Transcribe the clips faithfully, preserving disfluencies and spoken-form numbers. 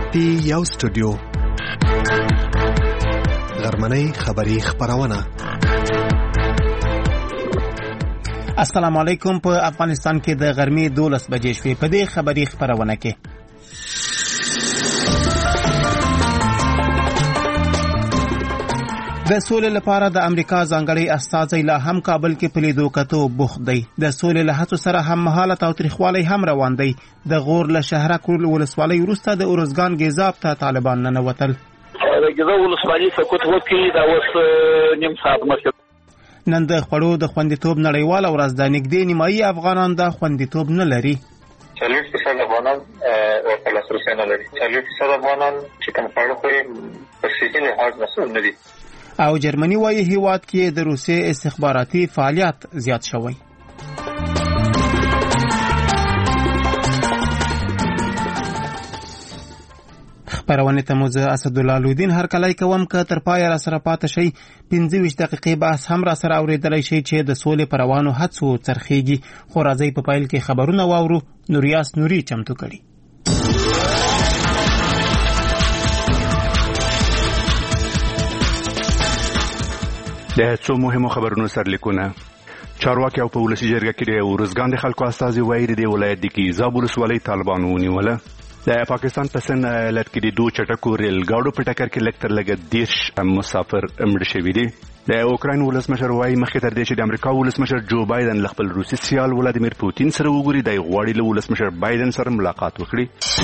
پی یو سټوډیو غرمنۍ خبری خبرونه. السلام علیکم. په افغانستان کې د غرمې دولس بجې شوې. په دې خبری خبرونه کې د سولې لپاره د امریکا ځانګړی استازی لا هم کابل کې په لیدو کتو بوخت دی. د سولې له هڅو سره هم مهالت او تریخوالی هم روان دی. د غور له شهرک ولسوالۍ وروسته د ارزګان ګیزاب ته طالبان ننوتل. د ګیزاب ولسوالۍ سقوط وکړي دا اوس نیم ساعت مخکې. نن د خوړو د خوندیتوب نړیواله ورځ ده. نږدې نیمایي افغانان دا خوندیتوب نه لري. څلور فیصد افغانان ورته لاسرسی نه لري. څلور فیصد افغانان چې کوم خواړه خوري په صحي لحاظ مسؤل نه دي. او جرمني وايي هیواد کې د روسیې استخباراتي فعالیت زیات شوی. خبرونه ته موزه اسدالله لودین هر کله کوم که تر پای را سره پاتې شي. پنځه ویشت دقیقې بحث هم را سره اوریدلای شي چې د سولې پروانو هڅو څرخيږي. خو راځي په پایل کې خبرونه واورو. نوریاس نوري چمتو کړي. د څو مهمو خبرونو سرلیکونه. چارواکي او په ولسي جرګه کې د ارزګان د خلکو استازي وایي د ولایت د ګیزاب ولسوالۍ طالبانو ونیوله. د پاکستان په سند ایالت کې د دوه چټکو ریل ګاډو په ټکر کې لږ تر لږه دېرش مسافر مړه شوي دي. د اوکراین ولسمشر وایي مخکې تر دې چې د امریکا ولسمشر جو بایدن له خپل روسي سیال ولادیمیر پوتین سره وګوري دی غواړي له ولسمشر بایدن سره ملاقات وکړي.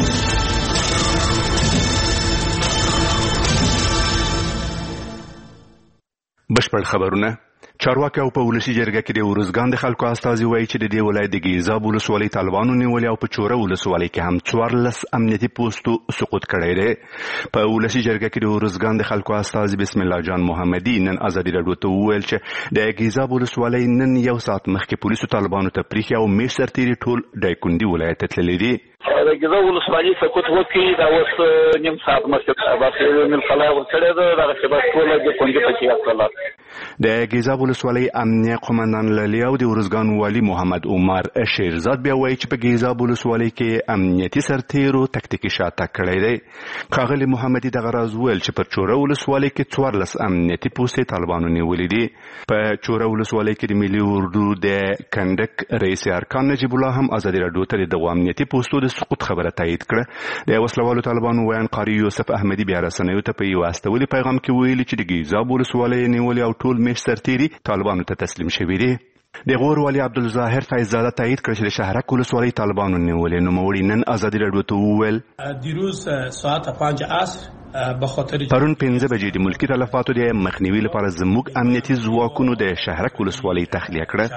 بشپړ خبرونه. چارواکي او په ولسي جرګه کې د ارزګان د خلکو استازي وایي چې د دې ولایت د ګیزاب ولسوالۍ طالبانو نیولې او په چوره ولسوالۍ کې هم څوارلس امنیتي پوسټو سقوط کړی دی. په ولسي جرګه کې د ارزګان د خلکو استازي بسم الله جان محمدي نن ازادي راډیو ته وویل چې د ګیزاب ولسوالۍ نن یو ساعت مخکې پولیسو طالبانو ته پریښي او میش سرتیري ټول دایکندي ولایت ته تللي دي. د ګیزاب ولسوالۍ سقوط وکړي دا اوس نیم ساعت مخکې بس من خلا ورکړی ده دغه چې بس ټول دایکندي پکې اصله. د ګیزاب ولسوالۍ امنیه قومندان للی او د ارزګان والي محمد عمر شیرزاد بیا وایي چې په ګیزاب ولسوالۍ کې امنیتي سرتیرو تکتیکي شاتګ کړی دی. ښاغلي محمدي دغه راز ویل چې پر چوره ولسوالۍ کې څوارلس امنیتي پوستې طالبانو نیولې دي. په چوره ولسوالۍ کې د ملي اردو د کنډک رئیس ارکان نجیب الله هم ازادي راډیو ته د امنیتي پوستو د سقوط خبره تایید کړه. د وسلوالو طالبانو ویان قاری یوسف احمدي بیا رسنیو ته په یو استولي پیغام کې ویلي چې د ګیزاب ولسوالۍ نیولې او ټول میش سرتیري طالبانو ته تسلیم شوي دي. د غور والي عبدالظاهر فیضزاده تایید کړ چې د شهرک ولسوالۍ طالبانو نیولې. نوموړي نن ازادي راډیو ته وویل دیروز ساعت پنج عصر به خاطر پرون پنځه بجې د ملکی تلفاتو د مخنیوي لپاره زموږ امنیتي ځواکونو د شهرک ولسوالۍ تخلیه کړه.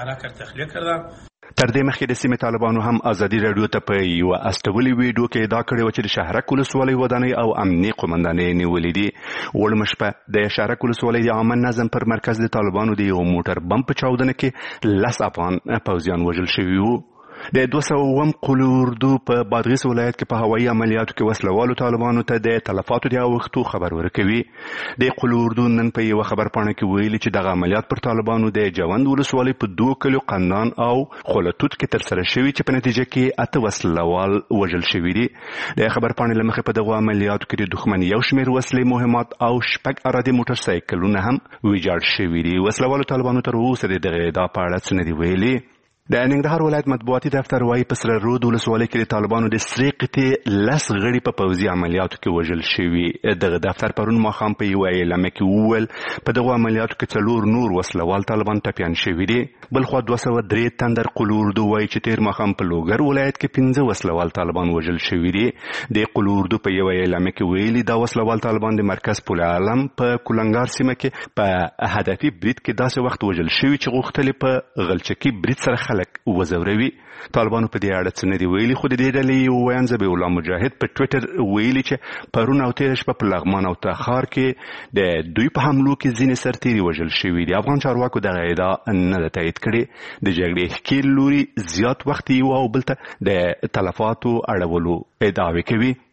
تر دې مخکې د سیمې طالبانو هم ازادي راډیو ته په یو استولي ویډیو کې ادعا کړې و چې د شهرک ولسوالۍ ودانۍ او امنیه قومندانۍ نیولې دي. وړمه شپه د شهرک ولسوالۍ د عامه نظم پر مرکز د طالبانو د یو موټر بم په چاودنه کې لس افغان پوځیان وژل شوي وو. د دوه سوه اووم قول اردو په بادغیس ولایت کې په هوایي عملیاتو کې وسلوالو طالبانو ته د تلفاتو د اوښتو خبر ورکوي. د قول اردو نن په یو خبرپاڼه کې ویلي چې دغه عملیات پر طالبانو د جوند ولسوالۍ په دوه کلیو قندان او خولتوت کې ترسره شوي چې په نتیجه کې اته وسلوال وژل شوي دي. د خبرپاڼې له مخې په دغو عملیاتو کې د دښمن یو شمېر وسلې مهمات او شپږ ارادي موټر سایکلونه هم ویجاړ شوي دي. وسلوالو طالبانو تر اوسه د دغه ادعا په اړه څه نه دي ویلي. د ننګرهار ولایت مطبوعاتي دفتر وايي په سره رود ولسوالۍ کې د طالبانو د سرې قطعې لس غړي په پوځي عملیاتو کې وژل شوي. دغه دفتر پرون ماښام په یوه اعلامیه کې وویل په دغو عملیاتو کې څلور نور وسلوال طالبان ټپیان شوي دي. بلخوا دوه سوه درې تندر قول اردو وايي چې تېر ماښام په لوګر ولایت کې پنځه وسلوال طالبان وژل شوي دي. د قول اردو په یوه اعلامیه کې ویلي دا وسلوال طالبان د مرکز پل عالم په کولنګار سیمه کې په هدفي برید کې داسې وخت وژل شوي چې غوښتل په غلچکي برید سره خلک وزوروي. طالبانو په دې اړه څه نه دي ویلي. خو د دې ډلې یو ویان ذبیح الله مجاهد په ټویټر ویلي چې پرون او تېره شپه په لغمان او تخار کې د دوی په حملو کې ځینې سرتیري وژل شوي دي. افغان چارواکو دغه ادعا نه ده تایید کړې. د جګړې ښکېل لوري زیات وخت یو او بل ته د تلفاتو اړولو ادعاوې کوي.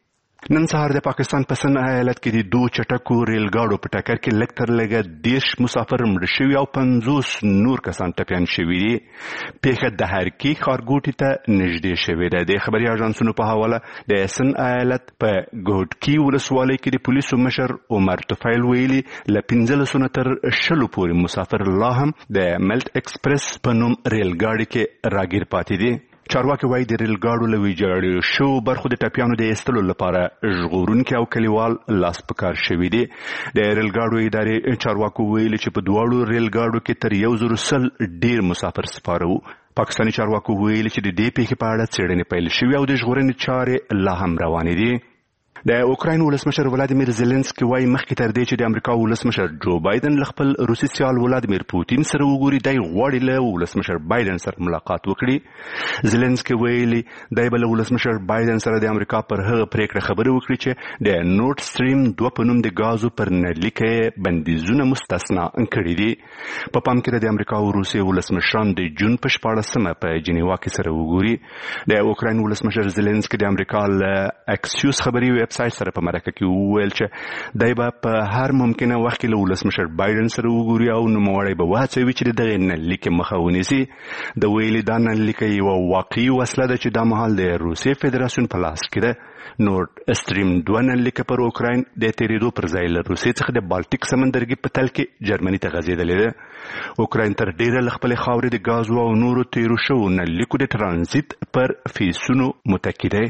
نن سهار د پاکستان په سن ایالت کې د دوه چټکو ریل ګاډو په ټکر کې لږ تر لږه دیرش مسافر مړه شوي او پنځوس نور کسان ټپیان شوي دي. پیښه د هرکي ښارګوټي ته نږدې شوې ده. د خبري اژانسونو په حواله د سن ایالت په ګوټکي ولسوالۍ کې د پولیسو مشر عمر طفیل ویلي له پنځلسو نه تر شلو پورې مسافر لا هم د ملت ایکسپریس په نوم ریل ګاډي کې راګیر پاتې دي. چارواکي وایي د ریل ګاډو له ویجاړو شو برخو د ټپیانو د ایستلو لپاره ژغورونکي او کلیوال لاس په کار شوي دي. د ریل ګاډو ادارې چارواکو ویلي چې په دواړو ریل ګاډو کې تر یو زرو سل ډیر مسافر سپاره وو. پاکستاني چارواکو ویلي چې د دې پیښې په اړه څېړنې پیل شوې او د ژغورنې چارې لا هم روانې دي. د اوکراین ولسمشر ولادیمیر زيلنسکي وايي مخکې تر دې چې د امریکا ولسمشر جو بایدن له خپل روسي سیال ولادیمیر پوتین سره وګوري دی غواړي له ولسمشر بایدن سره ملاقات وکړي. زيلنسکي ویلي دی به له ولسمشر بایدن سره د امریکا پر هغه پریکړه خبرې وکړي چې د نورډ سټریم دوه په نوم د غازو پر نلۍ کې بندیزونه مستثنا کړي دي. په پام کې د امریکا او روسي ولسمشران د جون په شپاړسمه په جنیوا کې سره وګوري. د اوکراین ولسمشر زيلنسکي د امریکا له اکسیوس خبري ویب سایت سره په مرکه کې وویل چې دی به په هر ممکنه وخت کې له ولسمشر بایدن سره وګوري او نوموړی به وهڅوي چې د دغې نلۍ کې مخه ونیسي. د ویلي دا نلۍ یوه واقعي وسله ده چې دا مهال د روسیې فدراسیون په لاس کې ده. نورډ سټریم دوه نلۍ پر اوکراین د تیریدو پر ځای له روسیې څخه د بالټیک سمندرګي په تل کې جرمني ته غځېدلې ده. اوکراین تر ډیره له خپلې خاورې د ګازو او نورو تیرو شوو نلکو د ترانزیت پر فیسونو متکي دی.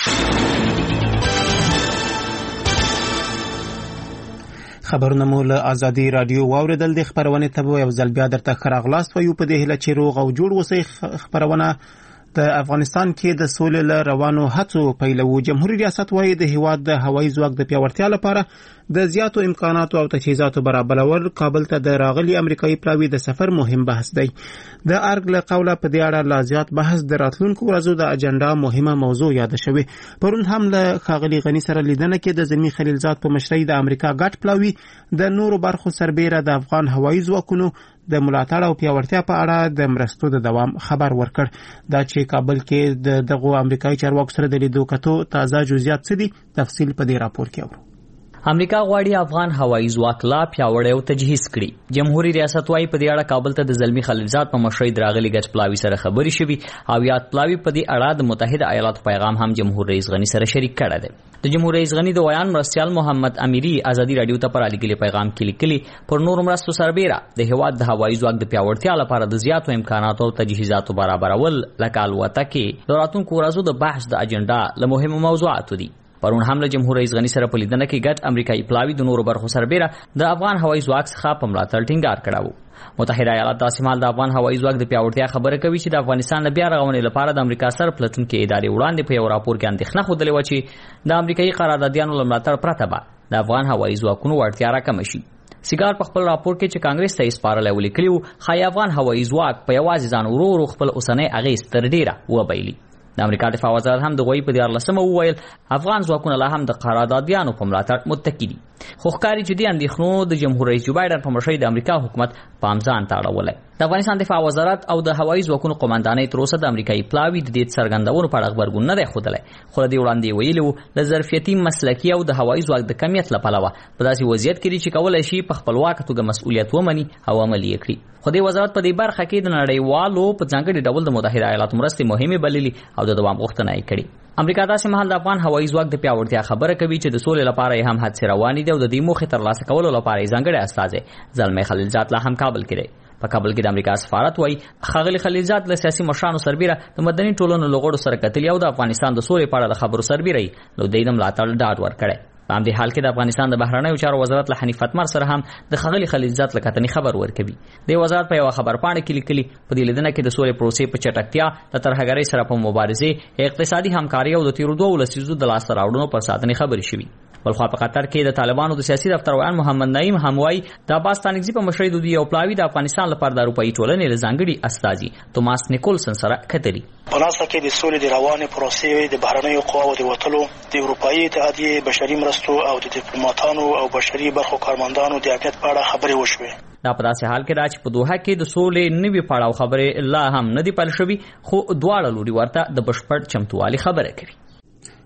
خبرونه مو له ازادي رادیو واوریدل. د خبرونه ته یو ځل بیا درته ښه راغلاست وایو په دې هیله چې روغ او جوړ اوسئ. خبرونه د افغانستان کې د سولې له روانو هڅو پیلوي. جمهوریت ریاست وايي د هیواد د هوایي ځواک د پیاوړتیا لپاره د زیاتو امکاناتو او تجهیزاتو برابرول کابل ته د راغلي امریکایي پلاوي د سفر مهم بحث دی. د ارګ له قوله په دې اړه لا زیات بحث د راتلونکو ورځو د اجنډا مهمه موضوع یاد شوې. پرون هم له ښاغلي غني سره لیدنه کې د زمي خلیلزاد په مشرۍ د امریکا ګډ پلاوي د نورو برخو سربېره د افغان هوایي ځواکونو د ملاتړ او پیاوړتیا په اړه د مرستو د دوام خبر ورکړ. دا چې کابل کې د دغه امریکایي چارواکو سره د لیدو کتو تازه جزئیات څه دي تفصیل په دې راپور کې اورو. امریکا غواړي افغان هوایي ځواک لا پیاوړی او تجهیز کړي. جمهوریت ریاست وايي په دې اړه کابل ته د زلمی خلیلزاد په مشرۍ دراغلي ګډ پلاوي سره خبرې شوي او یاد پلاوي په دې اړه د متحده ایالاتو پیغام هم جمهور رئیس غني سره شریک کړی دی. د جمهور رئیس غني د ویان مرستیال محمد امیری ازادي رادیو ته پر اړیکلي پیغام کې لیکلي پر نور مرستو سربېره د هیواد د هوایي ځواک د پیاوړتیا لپاره د زیاتو امکاناتو او تجهیزاتو برابرول لکه الوتکې د راتلونکو ورځو د بحث د اجنډا له مهمو موضوعاتو دي. پرون هم له جمهور رئیس غني سره په لیدنه کې ګډ امریکایي پلاوي د نورو برخو سربېره د افغان هوایي ځواک څخه په ملاتړ ټینګار کړی و. متحده ایالات داسې مهال د افغان هوایي ځواک د پیاوړتیا خبره کوي چې د افغانستان د بیا رغونې لپاره د امریکا سره پلټونکې ادارې وړاندې په یو راپور کې اندېښنه ښودلې وه چې د امریکایي قراردادیانو له ملاتړ پرته به د افغان هوایي ځواکونو وړتیا راکمه شي. سیګار په خپل راپور کې چې کانګرس ته یې سپارلی ولیکلي وو ښایي افغان هوایي ځواک په یوازې ځان ورو ورو خپل اوسنی اغېز تر ډېره وبایلي. د امریکا دفاع وزارت هم د غوی په دیارلسمه وویل افغان ځواکونه لا هم د قراردادیانو په ملاتړ متکي دي. خو ښکاري چې دې اندېښنو د جمهور رئیس جو بایدن په مشرۍ د امریکا حکومت پام ځان ته اړولی. د افغانستان دفاع وزارت او د هوایي ځواکونو قومندانۍ تر اوسه د امریکایي پلاوي د دې څرګندونو په اړه غبرګون نه دی ښودلی. خو له دې وړاندې یې ویلي وو له ظرفیتي مسلکي او د هوایي ځواک د کمیت له پلوه په داسې وضعیت کې دي چې کولی شي په خپلواکه توګه مسؤلیت ومني او عمل یې کړي. خو دې وزارت په دې برخه کې د نړیوالو په ځانګړي ډول د متحده ایالاتو مرستې مهمې بللي او د دوام غوښتنه یې کړې. امریکا داسې مهال د افغان هوایي ځواک د پیاوړتیا خبره کوي چې د سولې لپاره یې هم هڅې روانې دي او د دې موخې ترلاسه کولو لپاره یې ځانګړی استازی زلمی خلیلزاد لا هم کابل کې دی. په کابل کې د امریکا سفارت وايي ښاغلي خلیلزاد له سیاسي مشرانو سربېره د مدني ټولنو له غړو سره کتلي او د افغانستان د سولې په اړه د خبرو سربېره یې نو دوی د ملاتړ ډاډ ورکړی. په همدې حال کې د افغانستان د بهرنیو چارو وزارت له حنیف اتمر سره هم د ښاغلي خلیلزاد له کتنې خبر ورکوي. د وزارت په یوه خبرپاڼه کې لیکلي په دې لیدنه کې د سولې پروسې په چټکتیا د ترهګرۍ سره په مبارزې اقتصادي همکاري او د تیرو دوو لسیزو د لاسته راوړنو پر ساتنې خبرې شوي. بلخوا په قطر کې د طالبانو د سیاسي دفتر ویان محمد نعیم هم وايي د عباس ستانکزي په مشرۍ د دوی یو پلاوي د افغانستان لپاره د اروپایي ټولنې له ځانګړي استازي توماس نیکولسن سره کتلي. په ناسته کې د سولې د روانې پروسې د بهرنیو قواو د وتلو د اروپایي اتحادیې بشري مرستو او د ډیپلوماټانو او بشري برخو کارمندانو د امنیت په اړه خبرې وشوې. دا په داسې حال کې ده چې په دوحه کې د سولې نوي پړاو خبرې لا هم نه دي پیل شوي خو دواړه لوري ورته د بشپړ چمتووالي خبره کوي.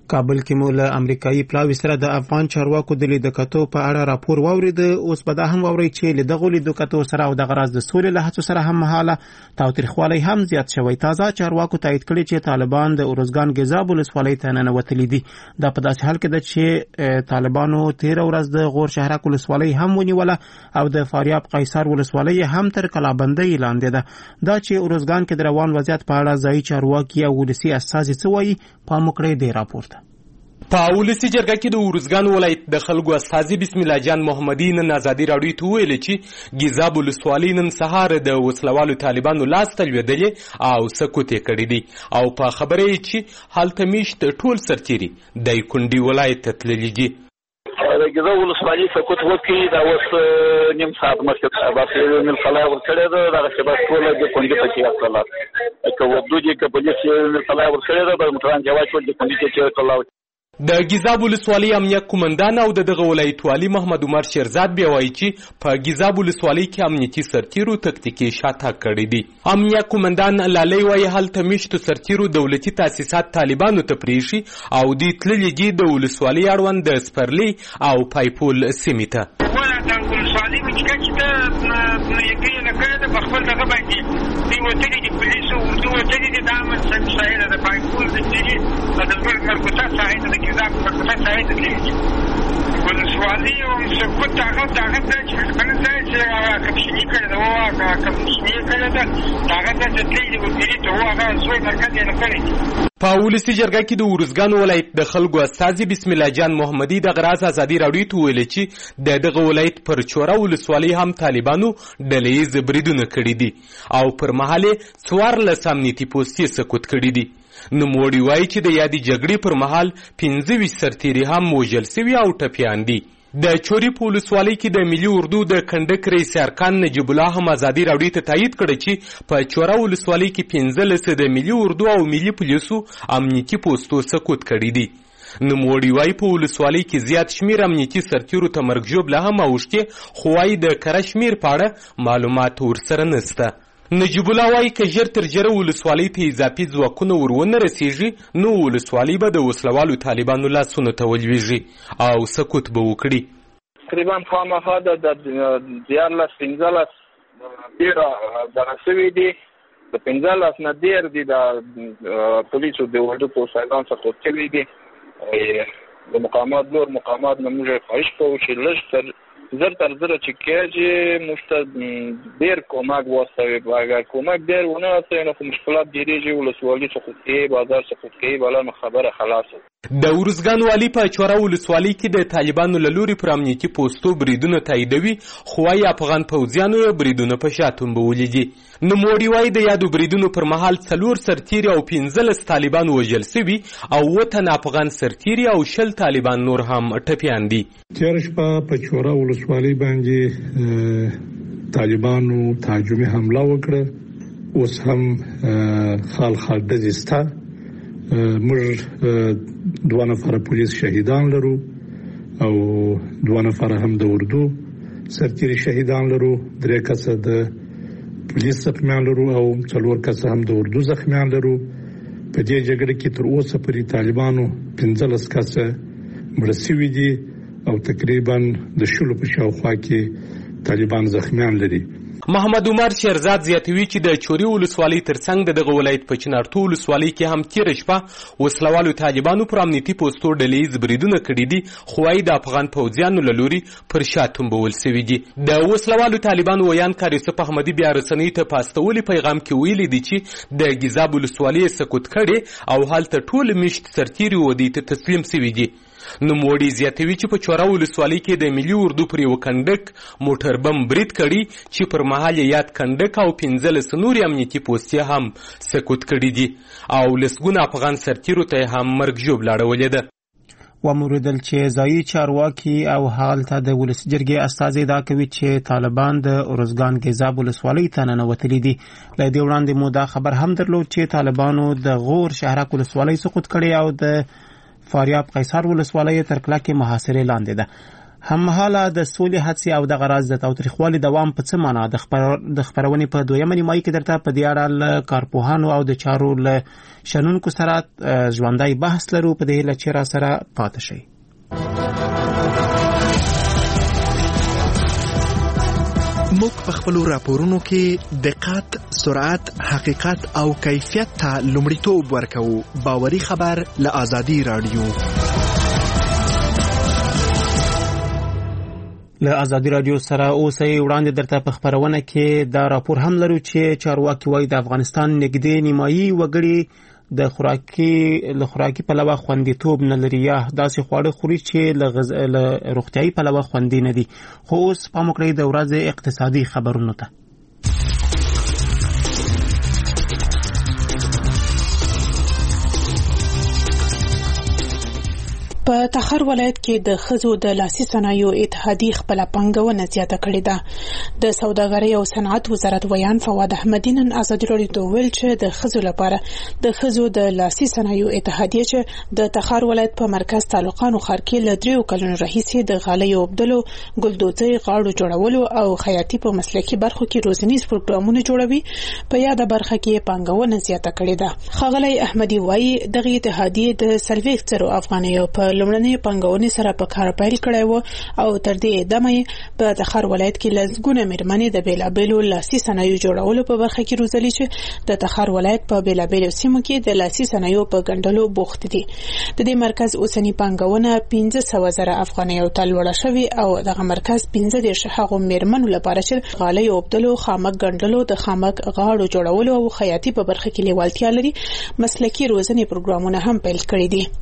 کابل کې مو له امریکایي پلاوي سره د افغان چارواکو د لیدو کتو په اړه راپور واورید. اوس به دا هم واورئ چې له دغو لیدو کتو سره او دغه راز د سولې له هڅو سره هم مهاله تاوتریخوالی هم زیات شوی. تازه چارواکو تایید کړي چې طالبان د ارزګان ګیزاب ولسوالۍ ته ننوتلي دي. دا په داسې حال کې ده چې طالبانو تېره ورځ د غور شهرک ولسوالۍ هم ونیوله او د فاریاب قیصر ولسوالۍ هم تر کلابندۍ لاندې ده. دا چې ارزګان کې د روان وضعیت په اړه ځایي چارواکي او ولسي استازي څه وایي پام وکړئ دې راپور ته. په ولسي جرګه کې د ارزګان ولایت د خلکو استازي بسم الله جان محمدي نن ازادي راډیو ته وویل چې ګیزاب ولسوالۍ نن سهار د وسلوالو طالبانو لاس ته لوېدلې او سکوت یې کړی دی او په خبره یې چې هلته میشت ټول سرتیري د کونډي ولایت ته تللي دي. د ګیزاب ولسوالۍ سکوت وکړي دا اوس نیم ساعت مخکې بس ملخلا ورکړې ده دغسې بس ټوله د کونډي پکې اصله که وردو دي که پولیس ملخلا ورکړې ده به موټران جواز شول د کونډي کې اصله. د ګیزاب ولسوالۍ امنیه قومندان او د دغه ولایت والي محمد عمر شیرزاد بیا وایي چې په ګیزاب ولسوالۍ کې امنیتي سرتیرو تکتیکي شاتګ کړی دی. امنیه قومندان لالی وایي هلته میشتو سرتیرو دولتي تاسیسات طالبانو ته پرېښي او دوی تللي دي د ولسوالۍ اړوند د سپرلي او پایپول سیمې ته. د ولسوالۍ مچکه چې ده یقین نه کړې ده په خپل دغه باندې دوی وتلي دي پولیسو اردو وتلي دي دا امن ساحله د پایپول د تللي د مرکوټه ساحله د ګیزاب مرکوټه ساحله ته تللي دي. ولسوالۍ او سکوت هغه هغه ځای چې هغه ځای چې کمشني کړې ده هغه کمشني کړې ده هغه ځای چې تللي دي وتلي ته هغه زوی مرکز یې نه کړی دي. په ولسي جرګه کې د ارزګان ولایت د خلکو استازي بسم الله جان محمدي دغه راز ازادي راډیو ته وویل چې د دغه ولایت پر چوره ولسوالۍ هم طالبانو ډلهییز بریدونه کړي دي او پر مهال یې څوارلس امنیتي پوستې سقوط کړي دي. نوموړي وایي چې د یادې جګړې پر مهال پنځه ویشت سرتیري هم وژل سوي او ټپیان دي. د چوري په ولسوالۍ کې د ملي اردو د کنډک رئیس ارکان نجیب الله هم ازادي راډیو ته تایید کړی چې په چوره ولسوالۍ کې پنځلس د ملي اردو او ملي پولیسو امنیتي پوستو سقوط کړي دي. نوموړي وایي په ولسوالۍ کې زیات شمیر امنیتي سرتیرو ته مرګ ژوبله هم اوښتې خو وایي د کره شمیر په اړه معلومات ورسره نشته. نجیب الله وایي که ژر تر ژره ولسوالۍ ته اضافي ځواکونه ور ونه رسېږي نو ولسوالۍ به د وسلوالو طالبانو لاسونو ته ولوېږي او سقوط به وکړي. تقریبا خامخا د دیارلس پنځلس ډېره دغه سوي دي د پنځلس نه ډېر دي د پولیسو د اردو پوستګان سقوط شوي دي. د مقامات نور مقامات نه موږ خواهش کوو چې لږ تر زر تر زره چې کېږي موږ ته ډېر کمک واستوي. اگر کمک ډېر ونه واستوي نو خو مشکلات ډېرېږي. ولسوالي سقوط کوي بازار سقوط کوي بله نو خبره خلاصه. د ارزګان والي په چوره ولسوالۍ کې د طالبانو له لوري پر امنیتي پوستو بریدونه تاییدوي خو وایي افغان پوځیانو یې بریدونه په شا تنبولي دي. نوموړي وایي د یادو بریدونو پر مهال څلور سرتیري او پنځلس طالبان وژل سوي او اووه تنه افغان سرتیري او شل طالبان نور هم ټپیان دي. تېره شپه په چوره ولسوالۍ باندې طالبانو تهاجمي حمله وکړه. اوس هم خال خال ډزې سته. موږ دوه نفره پولیس شهیدان لرو او دوه نفره هم د اردو سرتیري شهیدان لرو. درې کسه د پولیس زخمیان لرو او څلور کسه هم د اردو زخمیان لرو. په دې جګړه کې تر اوسه پورې طالبانو پنځلس کسه مړه سوي دي او تقریبا د شلو په شاوخوا کې طالبان زخمیان لري. محمد عمر شیرزاد زیاتوي چې د چوري ولسوالۍ ترڅنګ د دغه ولایت په چنارتو ولسوالۍ کې هم تېره شپه وسلوالو طالبانو پر امنیتي پوستو ډلهییز بریدونه کړي دي خو وایي د افغان پوځیانو له لوري پر شا تنبول سوي دي. د وسلوالو طالبانو ویان کار یوسف احمدي بیا رسنیو ته په استولي پیغام کې ویلي دي چې د ګیزاب ولسوالۍ یې سقوط کړې او هلته ټول میشت سرتیري ودې ته تسلیم سوي دي. نوموړي زیاتوي چې په چوره ولسوالۍ کې د ملي اردو پر یوه کنډک موټر بم برید کړي چې پر مهال یې یاد کنډک او پنځلس نورې امنیتي پوستې هم سقوط کړي دي او لسګونه افغان سرتیرو ته یې هم مرګ ژوبله اړولې ده. وموریدل چې ځایي چارواکي او هلته د ولسي جرګې استازي دا کوي چې طالبان د ارزګان ګیزاب ولسوالۍ ته ننوتلي دي. له دې وړاندې مو دا خبر هم درلود چې طالبانو د غور شهرک ولسوالۍ سقوط کړې او د فاریاب قیصر ولسوالۍ تر کلکې محاصرې لاندې ده. هممهاله د سولې هڅې او د غراض د تاوتریخوالي دوام په څه معنا د خپرونې په دویمه نیمایي کې درته په دې اړه له کارپوهانو او د چارو له شنونکو سره ژوندی بحث لرو. په دې هیله چې را سره پاتې شئ. موږ په خپلو راپورونو کې دقت، سرعت، حقیقت او کیفیت ته لومړیتوب ورکوو. باوري خبر له آزادي رادیو. له آزادي رادیو سره اوسئ. وړاندې درته په خبرونه کې دا راپور هم لرو چې چارواکي وایي د افغانستان نږدې نیمایي وګړي د خوراکي له خوراکي پلوه خوندیتوب نه لري یا داسې خواړه خوري چې له غز... روغتیایي پلوه خوندي نه دي. خو اوس پام وکړئ د ورځې اقتصادي خبرونو ته. په تخار ولایت کې د خزو د لاسي صنایعو اتحادیې خپل پانګونه زیاته کړې ده. د سوداګرۍ او صنعت وزارت ویان فواد احمدی نن آزادي راډیو ته ویل چې د خزو لپاره د خزو د لاسي صنایعو اتحادیې چې د تخار ولایت په مرکز تعلقانو ښار کې له دریو کلونو راهیسې د غالیو اوبدلو، ګلدوزۍ، غاړو جوړولو او خیاطي په مسلکي برخو کې روزنیز پروګرامونه جوړوي. په یاده برخه کې پانګونه زیاته کړې ده. ښاغلی احمدی وایي دغه اتحادیې د څلوېښت زرو افغانیو په لومړنۍ پانګونې سره په کار پیل کړی و او تر دې دمه په تخار ولایت کې لسګونه مېرمنې د بیلابیلو لاسي صنایعو جوړولو په برخه کې روزلي چې د تخار ولایت په بیلابیلو سیمو کې د لاسي صنایعو په ګنډلو بوخت دي. د دې مرکز اوسنی پانګونه پنځه سوه زره افغانیو ته لوړه شوې او دغه مرکز پنځه دېرش هغو مېرمنو لپاره چې غالیو اوبدلو، خامک ګنډلو، د خامک غاړو جوړولو او خیاطي په برخه کې لیوالتیا لري مسلکي روزنې پروګرامونه هم پیل کړي دي.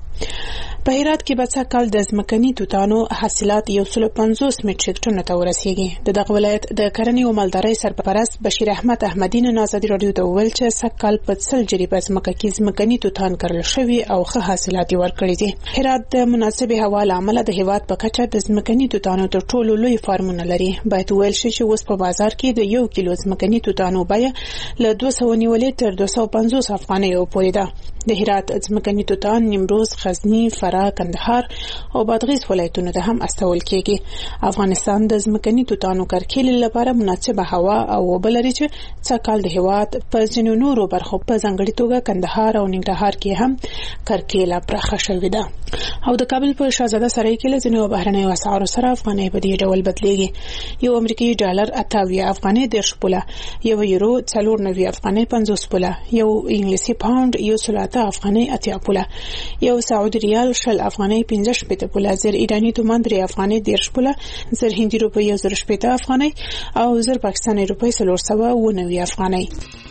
په هرات کې به سږکال د ځمکني توتانو حاصلات یو سل پنځوس میټریک ټنو ته ورسیږي. د دغه ولایت د کرنې او مالدارۍ سرپرست بشیر احمد احمدی نن آزادي راډیو ته وویل چې سږکال په سل جریبه ځمکه کې ځمکني توتان کرل شوي او ښه حاصلات یې ورکړي دي. هرات د مناسبې هوا له امله د هېواد په کچه د ځمکني توتانو تر ټولو لوی فارمونه لري. باید وویل شي چې اوس په بازار کې د یو کیلو ځمکني توتانو بیه له دوه سوه نیولې تر دوه سوه پنځوس افغانیو پورې ده. د هرات ځمکني توتان نیمروز، غزني، فراه، کندهار او بادغیس ولایتونو ته هم استول کېږي. افغانستان د ځمکني توتانو کرکیلې لپاره مناسبه هوا او اوبه لري چې سږکال د هېواد په ځینو نورو برخو په ځانګړې توګه کندهار او ننګرهار کې هم کرکیله پراخه شوې ده. او د کابل په شاهزاده سرای کې له ځینو بهرنیو اسعارو سره افغانۍ په دې ډول بدلېږي. یو امریکایي ډالر اته اویا افغانۍ دېرش پوله، یو یورو څلور نوي افغانۍ پنځوس پوله، یو انګلیسي پاونډ یو سل اته افغانۍ اتیا پوله، یو سعودي ریال شل افغانۍ پنځه شپېته پوله، زر ایراني تومان درې افغانۍ دېرش پوله، زر هندي روپۍ یو زر شپېته افغانۍ او زر پاکستاني روپۍ څلور سوه اوه نوي افغانۍ.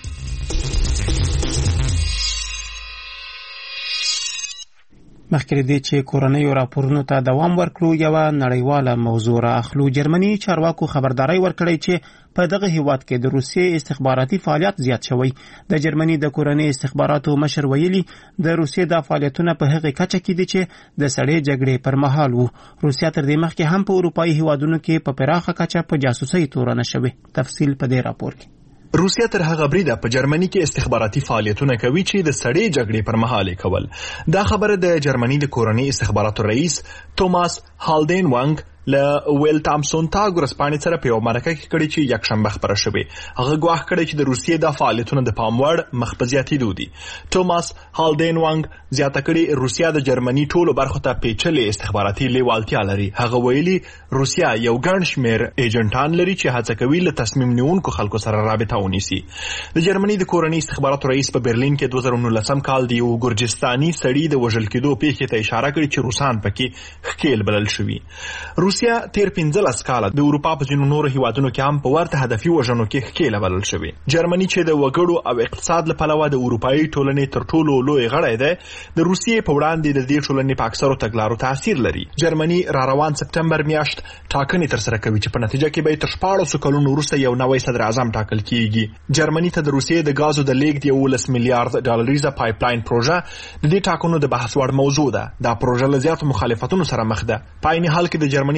مخکې دې چې کورنیو راپورونو ته دوام ورکړو یو نړیواله موضوع را اخلو. جرمني چارواکو خبرداري ورکړی چې په دغه هیواد کې د روسیې استخباراتي فعالیت زیات شوی. د جرمني د کورنۍ استخباراتو مشر ویلي د روسیې د فعالیتونو په هغه کچه کې دي چې د سړې جګړې پر مهال وو. روسیا تر دې مخکې هم په اروپایي هیوادونو کې په پراخه کچه په جاسوسۍ تورنه شوی. تفصیل په دې راپور کې. روسیا تر هغه بریده په جرمني کې استخباراتي فعالیتونه کوي چې د سړې جګړې پر مهال کول. دا خبره د جرمني د کورنۍ استخباراتو رئیس توماس هالدین وانګ له ویل تامسون تاګ ورسپانې سره په یو مرکه کې کړي چې یک شنبه خبره شوې. هغه ګواښ کړی چې د روسیې د فعالیتونو د پام وړ مخ په زیاتېدو دي. توماس هالدین وانګ زیاته کړي روسیا د جرمني ټولو برخو ته پیچلې استخباراتي لیوالتیا لري. هغه ویلي روسیا یو ګڼ شمېر ایجنټان لري چې هڅه کوي له تصمیم نیونکو خلکو سره رابطه ونیسي. د جرمني د کورنۍ استخباراتو رئیس په برلین کې دوه زره نولسم کال د یو ګرجستاني سړي د وژل کېدو پیښې ته اشاره کړې چې روسان پکې ښکېل بلل شوي. روسیا تیر پنځلس کاله د اروپا په ځینو نورو هیوادونو کې هم په ورته هدفي وژنو کې ښکېله بلل شوې. جرمني چې د وګړو او اقتصاد له پلوه د اروپایي ټولنې تر ټولو لوی غړی دی، د روسیې په وړاندې د دې ټولنې په اکثرو تګلارو تاثیر لري. جرمني را روان سپتمبر میاشت ټاکنې ترسره کوي چې په نتیجه کې به تر شپاړسو کلونو وروسته یو نوی صدر اعظم ټاکل کیږي. جرمني ته د روسیې د غازو د لیږد یولس میلیارډ ډالریزه پایپلاین پروژه د دې ټاکنو د بحث وړ موضوع ده. دا پروژه له زیاتو مخالفتونو سره مخ ده. په عین حال کې د جرمني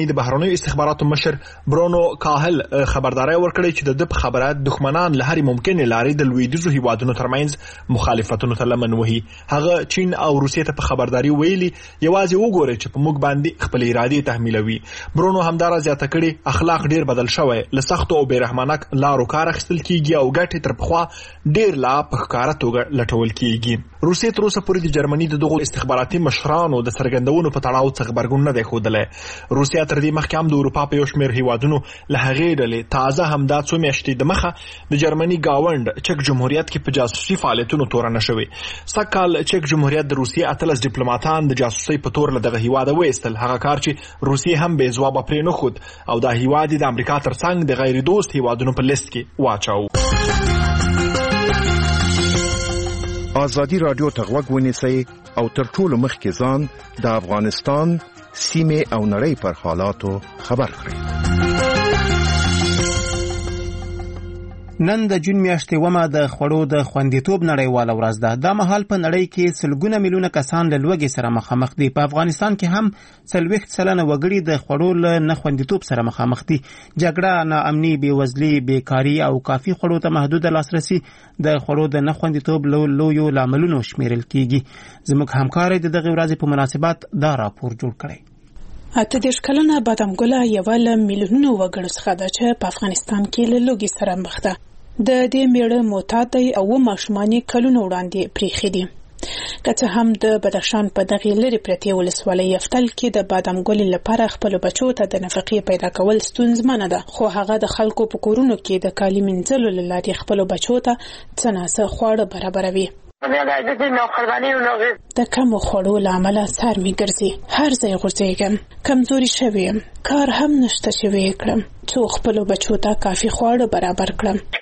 د بهرنیو استخباراتو مشر برونو کاهل خبرداري ورکړې چې د په خبره دښمنان له هرې ممکنه لارې د لویدیځو هیوادونو ترمنځ مخالفتونو ته لمن وهي. هغه چین او روسیې ته په خبرداري ویلي یوازې وګورئ چې په موږ باندې خپل ارادې تحمیلوي. برونو همدارا زیاته کړي اخلاق ډیر بدل شوی، له سختو او بیرحمانه لارو کار اخیستل کیږي او ګټې تر پخوا ډیر لا په ښکاره توګه لټول کیږي. روسیې تر اوسه پورې د جرمني د دغو استخباراتي مشرانو د څرګندونو په تړاو څه غبرګون نه دی ښودلی. روسیه تر دې مخکې هم د اروپا په یو شمېر هیوادونو له هغې ډلې تازه همدا څو میاشتې دمخه د جرمني ګاونډ چک جمهوریت کې په جاسوسي فعالیتونو تورنه شوې. سږ کال چک جمهوریت د روسیې اتلس ډیپلوماتان د جاسوسۍ په تور له دغه هیواده وایستل، هغه کار چې روسیې هم بې ځوابه پرې نه ښود او دا هیواد د امریکا تر څنګ د غیر دوست هیوادونو په لیست کې واچاوه. آزادی رادیو ته غوږ ونیسئ او تر ټولو مخکې ځان د افغانستان سیمې او نړۍ پر حالاتو خبر کړئ. نن د جون میاشتې ومه د خوړو د خوندیتوب نړیواله ورځ ده. دا مهال په نړۍ کې سلګونه میلیونه کسان له لوږې سره مخامخ دي. په افغانستان کې هم څلوېښت سلنه وګړي د خوړو له نه خوندیتوب سره مخامخ دي. جګړه، ناامني، بېوزلي، بیکاري او کافي خوړو ته محدوده لاسرسي د خوړو د نه خوندیتوب له لویو لاملونو شمیرل کیږي. زموږ همکار د دغه ورځې په مناسبت دا راپور جوړ کړی. اته دېرش کلنه بادام ګله یوه له میلیونونو وګړو څخه ده چې په افغانستان کې له لوږې سره مخ ده. د دې میړه معتاد دی او ماشومان کلونو وړاندې پریښي دي. که څه هم د بدخشان په دغې لرې پرتې ولسوالۍ یفتل کې د بادام ګلې لپاره خپلو بچو ته د نفقې پیدا کول ستونزمنه ده، خو هغه د خلکو په کورونو کې د کالي مینځلو له لارې خپلو بچو ته څه ناڅه خواړه برابروي. د کمو خوړو له امله سر مې ګرځي، هر ځای غورځېږم، کمزوري شوی یم، کار هم نشته چې ویې کړم څو خپلو بچو ته کافي خواړه برابر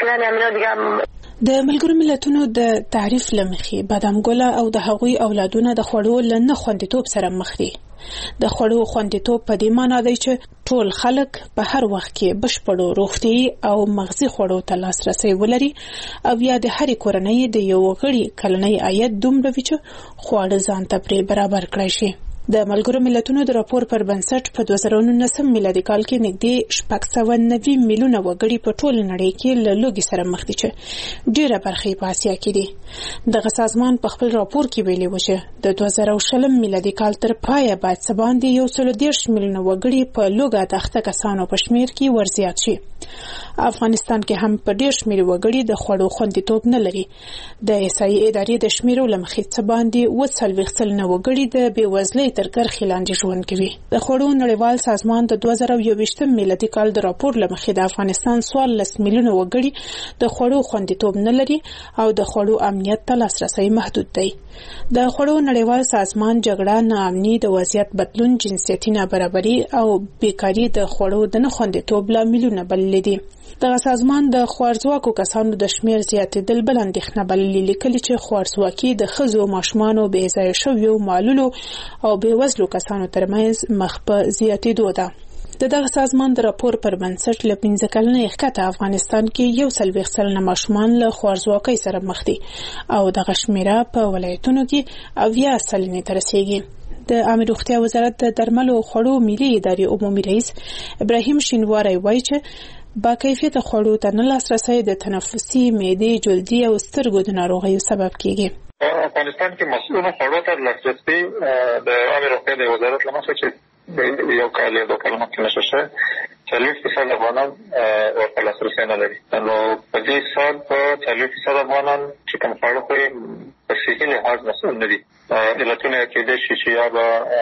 کړم. د ملګرو ملتونو د تعریف له مخې بادام ګله او د هغوی اولادونه د خوړو له نه خوندیتوب سره مخ دي. د خوړو خوندیتوب په دې معنی دی چې ټول خلک په هر وخت کې بشپړو روغتیايي او مغذي خوړو ته لاسرسی ولري او یا د هرې کورنۍ د یو غړي کلنی عاید دومره وي چې خواړه ځان ته پرې برابر کړی شي. د ملګرو ملتونو د راپور پر بنسټ په دوه زره نولسم میلادي کال کې نږدې شپږ سوه نوي میلیونه وګړي په ټوله نړۍ کې له لوږې سره مخ دي چې ډېره برخه یې په اسیا کې دي. دغه سازمان په خپل راپور کې ویلي و چې د دوه زره شلم میلادي کال تر پایه باید څه باندې یو سل دېرش میلیونه وګړي په لوږه اخته کسانو په شمېر کې ورزیات شي. افغانستان کې هم په ډېر شمېر وګړي د خوړو خوندیتوب نه لري. د احصایې ادارې د شمیرو له مخې څه باندې اووه څلوېښت سلنه وګړي د بېوزلۍ تر کرښې لاندې ژوند کوي. د خوړو نړیوال سازمان د دوه زره یوویشتم میلادي کال د راپور له مخې د افغانستان څوارلس میلیونه وګړي د خوړو خوندیتوب نه لري او د خوړو امنیت ته لاسرسی محدود دی. د خوړو نړیوال سازمان جګړه، ناامني، د وضعیت بدلون، جنسیتي نابرابري او بیکاري د خوړو د نه خوندیتوب لاملونه بللي دي. دغه سازمان د خوارځواکو کسانو د شمیر زیاتېدل بل اندېښنه بللې، لیکلي چې خوارځواکي د ښځو، ماشومانو، بې ځایه شویو، معلولو او بېوزلو کسانو ترمنځ مخ په زیاتېدو ده. د دغه سازمان د راپور پر بنسټ له پنځه کلنې ښکته افغانستان کې یو څلوېښت سلنه ماشومان له خوارځواکۍ سره مخ دي او دغه شمیره په ولایتونو کې اویا سلنې ته رسیږي. د عامه روغتیا وزارت د درملو او خوړو ملي ادارې عمومي رئیس ابراهیم شینواری وایي چې با کیفیت خوړو ته نه لاسرسی د تنفسي، معدې، جلدي او سترګو د ناروغیو سبب کیږي. افغانستان کې مسؤلونه خوړو ته لاسرسی د عامه روغتیا د وزارت له مخې چې یو کال یا دوه کلونه کې نشو شوی څلوېښت فیصد افغانان ورته لاسرسی نه لري. نو په دې سال په څلوېښت فیصد افغانان چې کوم خواړه خوري په صحي لحاظ مسؤل نه دي. علتونه یې کېدای شي چې یا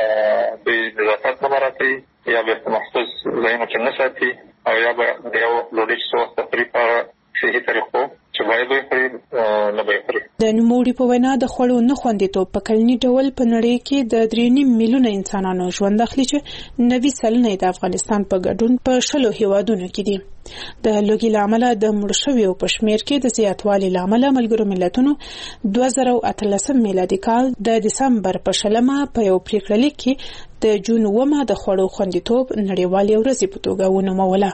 به دوی نظافت نه مراعتوي یا به په محفوظ ځایونو کې نه ساتي او یا به د یو ډوډۍ چې څه وخت خوري په صحي طریقو چې باید یې خوري نه به یې خوري. د نوموړي په وینا د خوړو نه خوندیتوب په کلني ډول په نړۍ کې د درې نیم میلیونه انسانانو ژوند اخلي چې نوي سلنه د افغانستان په ګډون په شلو هیوادونو کې دي. د لوږې له امله د مړو شویو په شمېر کې د زیاتوالي له امله ملګرو ملتونو دوه زره اتلسم میلادي کال د دسمبر په شلمه په یو پریکړه لیک کې د جون اوومه د خوړو خوندیتوب نړیوالې ورځې په توګه ونوموله.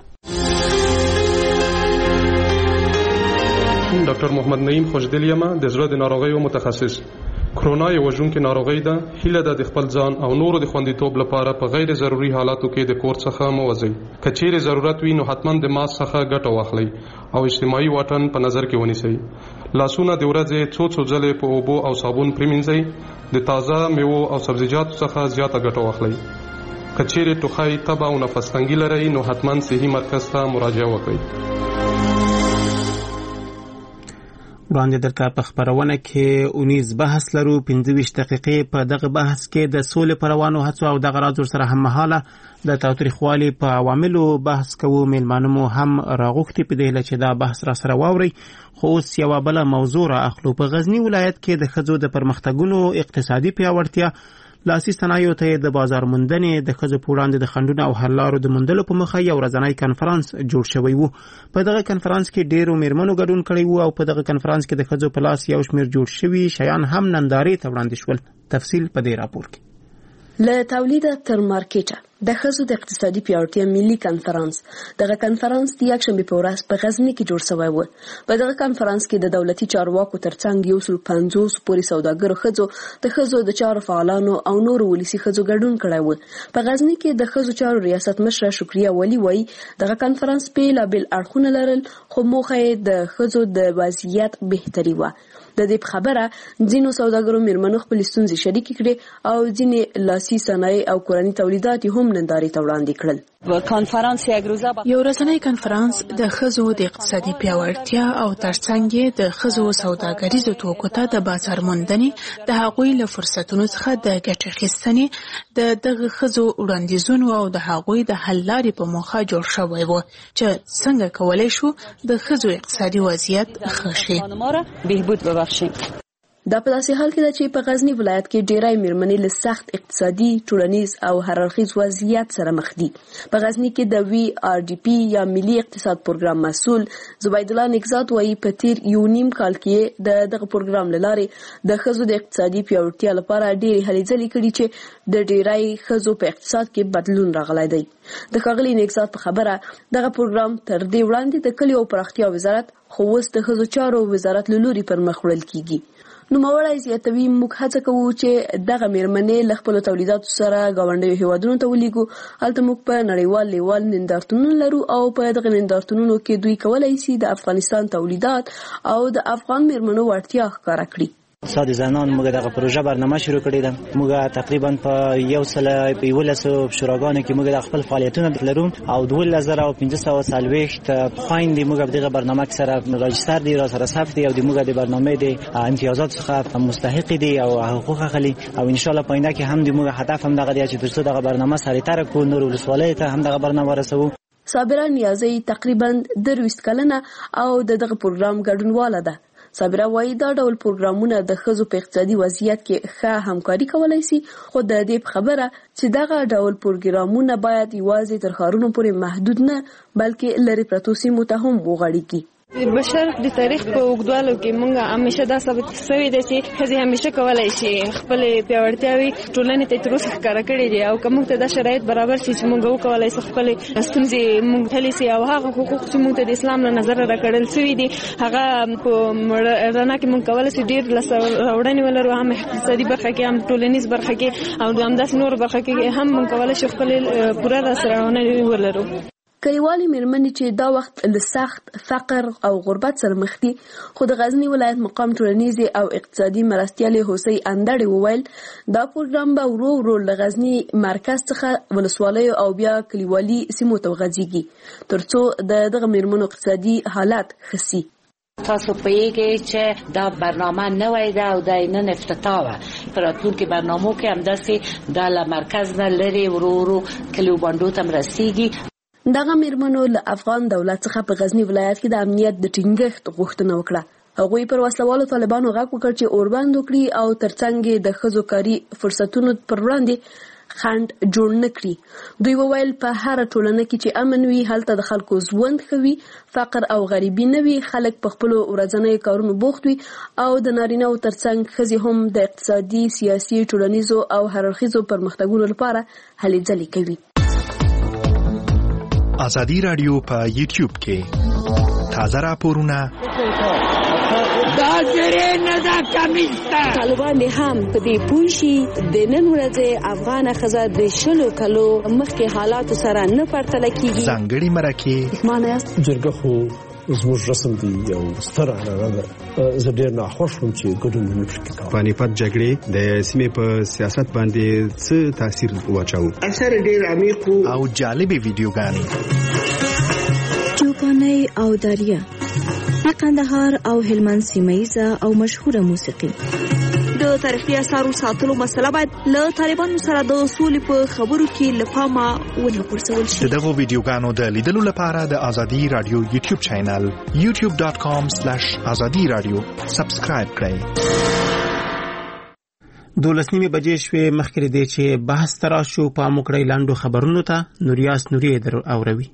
ډاکټر محمد نعیم خوشدل یم، د زړه د ناروغیو متخصص. کرونا یو وژونکې ناروغي ده. هیله ده د خپل ځان او نورو د خوندیتوب لپاره په غیر ضروري حالاتو کې د کور څخه مه وځئ. که چیرې ضرورت وي نو حتما د ماسک څخه ګټه واخلئ او اجتماعي واټن په نظر کې ونیسئ. لاسونه د ورځې څو څو ځلې په اوبو او صابون پرېمنځئ. د تازه میوو او سبزیجاتو څخه زیاته ګټه واخلئ. که چیرې ټوخی، تبه او نفس تنګي لرئ نو حتما صحي مرکز ته مراجعه وکړئ. وړاندې درته په خبرونه کې اونیز بحث لرو. پنځه ویشت دقیقې په دغه بحث کې د سولې پر روانو هڅو او دغه راز سره هم مهاله د تاوتریخوالي په عواملو بحث کوو. میلمانه مو هم راغوښتي په دې چې دا بحث را سره واوري. خو اوس یوه بله موضوع را اخلو. په غزني ولایت کې د ښځو د پرمختګونو اقتصادي پیاوړتیا، لاسي صنایعو ته د بازار موندنې، د ښځو په وړاندې د خنډونو او حل لارو د موندلو په مخه یو ورځنی کنفرانس جوړ شوی و. په دغه کنفرانس کې ډیرو میرمنو ګډون کړی و او په دغه کنفرانس کې د ښځو په لاس یو شمېر جوړ شوي شیان هم نندارې ته وړاندې شول. تفصیل په دې راپور کې. له تولیده تر مارکیټه د ښځو د اقتصادي پیاوړتیا ملي کنفرانس. دغه کنفرانس د یکشنبې په ورځ په غزني کې جوړ شوی و. په دغه کنفرانس کې د دولتي چارواکو ترڅنګ یو سل پنځوس پورې سوداګرو ښځو، د ښځو د چارو فعالانو او نورو ولسي ښځو ګډون کړی و. په غزني کې د ښځو چارو ریاست مشره شکریه ولی وایي دغه کنفرانس بېلابېل اړخونه لرل، خو موخه یې د ښځو د وضعیت بهتري وه. د دې خبره ځینو سوداګرو میرمنو خپل ستونزې شریکې کړې او ځینې لاسي صنایع او کورني تولیدات هم نندارې ته وړاندې کړل. یو ورځنی کنفرانس د ښځو د اقتصادي پیاوړتیا او ترڅنګ یې د ښځو سوداګریزو توکو ته د بازار موندنې، د هغوی له فرصتونو څخه د ګټې اخیستنې، د دغه ښځو وړاندیزونو او د هغوی د حل لارې په موخه جوړ شوی و چې څنګه کولی شو د ښځو اقتصادي وضعیت ښه شي. دا په داسې حال کې ده چې په غزني ولایت کې ډېری میرمنې له سخت اقتصادي، ټولنیز او هررخیز وضعیت سره مخ دي. په غزني کې د وی آر ډي پی یا ملي اقتصاد پروګرام مسؤل زبید الله نگزاد وایي په تیر یو نیم کال کې د دغه پروګرام له لارې د ښځو د اقتصادي پیاوړتیا لپاره ډېرې هلې ځلې کړي چې د ډېری ښځو په اقتصاد کې بدلون راغلی دی. د ښاغلي نگزاد په خبره دغه پروګرام تر دې وړاندې د کلیو او پراختیا وزارت، خو اوس د ښځو چارو وزارت له لوري پر مخ وړل کیږي. نوموړی زیاتوي موږ هڅه کوو چې دغه میرمنې له خپلو تولیداتو سره ګاونډیو هیوادونو ته ولیږو. هلته موږ په نړیوال لیول نندارتونونه لرو او په دغه نندارتونونو کې دوی کولی شي د افغانستان تولیدات او د افغان میرمنو وړتیا ښکاره کړي. اقتصاد زنان موږ دغه پروژه برنامه شروع کړې ده. موږ تقریبا په یو سل په یولسو شوراګانو کې موږ د خپل فعالیتونه لرو او دوه هزار او پنځه سوه څلوېښت خویندې موږ دغه برنامه کې سره راجستر دي، را سره ثبت دي او د موږ د برنامې د امتیازات څخه مستحق دي او حقوق اخلي او ان شاء الله په آینده کې هم د موږ هدف هم دغه دی چې ترڅو دغه برنامه سریعتر کړو، نور ولسوالۍ ته هم دغه برنامه ورسوو. صابره نیازی تقریبا درویست کلنه او دغه پروګرام ګډونواله ده. صابره وایي دا ډول پروګرامونه د ښځو په اقتصادي وضعیت کې ښه همکاري کولی شي، خو د دې خبره چې دغه ډول پروګرامونه باید یوازې تر ښارونو پورې محدود نه بلکې لرې پرتو سیمو ته هم وغوړېږي. بشر د تاریخ په اوږدوالو کې موږ همیشه دا ثابت شوی دی چې ښځې همیشه کولی شي خپلې پیاوړتیاوې ټولنې ته تر اوسه ښکاره کړي دي او که موږ ته دا شرایط برابر شي چې موږ وکولی شو خپلې ستونزې موږ حلې شي او هغه حقوق چې موږ ته د اسلام له نظره راکړل شوي دي هغه په رڼا کې موږ کولی شو ډېر لاسته راوړنې ولرو، هم اقتصادي برخه کې، هم ټولنیز برخه کې او همداسې نورو برخه کې هم موږ کولی شو خپلې پوره لاسته راوړنې ولرو. کلیوالي میرمنې چې دا وخت له سخت فقر او غربت سره مخ دي، خو د غزني ولایت مقام ټولنیزې او اقتصادي مرستیالې هوسۍ اندړې وویل دا پروګرام به ورو ورو له غزني مرکز څخه ولسوالیو او بیا کلیوالي سیمو ته وغځېږي ترڅو د دغه میرمنو اقتصادي حالت ښه شي. تاسو پوهیږئ چې دا برنامه نوې ده او دا نن افتتاح وه. په راتلونکي برنامو کې همداسې دا له مرکز نه لرې ورو ورو کلیو بانډو ته رسیږي. دغه میرمنو له افغان دولت څخه په غزني ولایت کې د امنیت د ټینګښت غوښتنه وکړه. هغوی پر وسلوالو طالبانو غږ وکړ چې اوربند وکړي او ترڅنګ د ښځو کاري فرصتونو پر وړاندې خنډ جوړ نه کړي. دوی وویل په هره ټولنه کې چې امن وي هلته د خلکو ژوند ښه وي، فقر او غریبي نه وي، خلک په خپلو ورځنیو کارونو بوخت وي او د نارینه‌و ترڅنګ ښځې هم د اقتصادي، سیاسي، ټولنیزو او هررخیزو پرمختګونو لپاره هلې ځلې کوي. ازادي رادیو په یوټیوب کې تازه راپورونه، دا درې نه دا کمیس ده. طالبان هم په دې پوه شي د نن ورځې افغان ښځه د شلو کلو مخکې حالاتو سره نه پرتله کیږي. ځانګړي مرکې جرګه خو زموږ رسم دی یو ستر عنعنه ده. زه ډېر ناخوښ وم چې ګډون مې پکې کاوه. پانیپت جګړې د سیمې په سیاست باندې څه تاثیر واچاوه؟ اثر ډېر عمیق او جالبې ویډیوګانې. چوپانۍ او داریا د قندهار او هلمند سیمه‌ییزه او مشهوره موسیقي. د تاریخي اثارو ساتلو مسله باید له طالبانو سره د اصول په خبرو کې له پامه ونه غورځول شي. دغه ویډیوګانو د لیدلو لپاره د ازادي رادیو یوټیوب چینل یوټیوب ډاټ کام سلیش ازادي رادیو سبسکرایب کړئ. دولس نیمې بجې شوې. مخکې دې چې بحث تراشو په موکړی لاندو خبرونو ته نوریاس نوري در اوروي.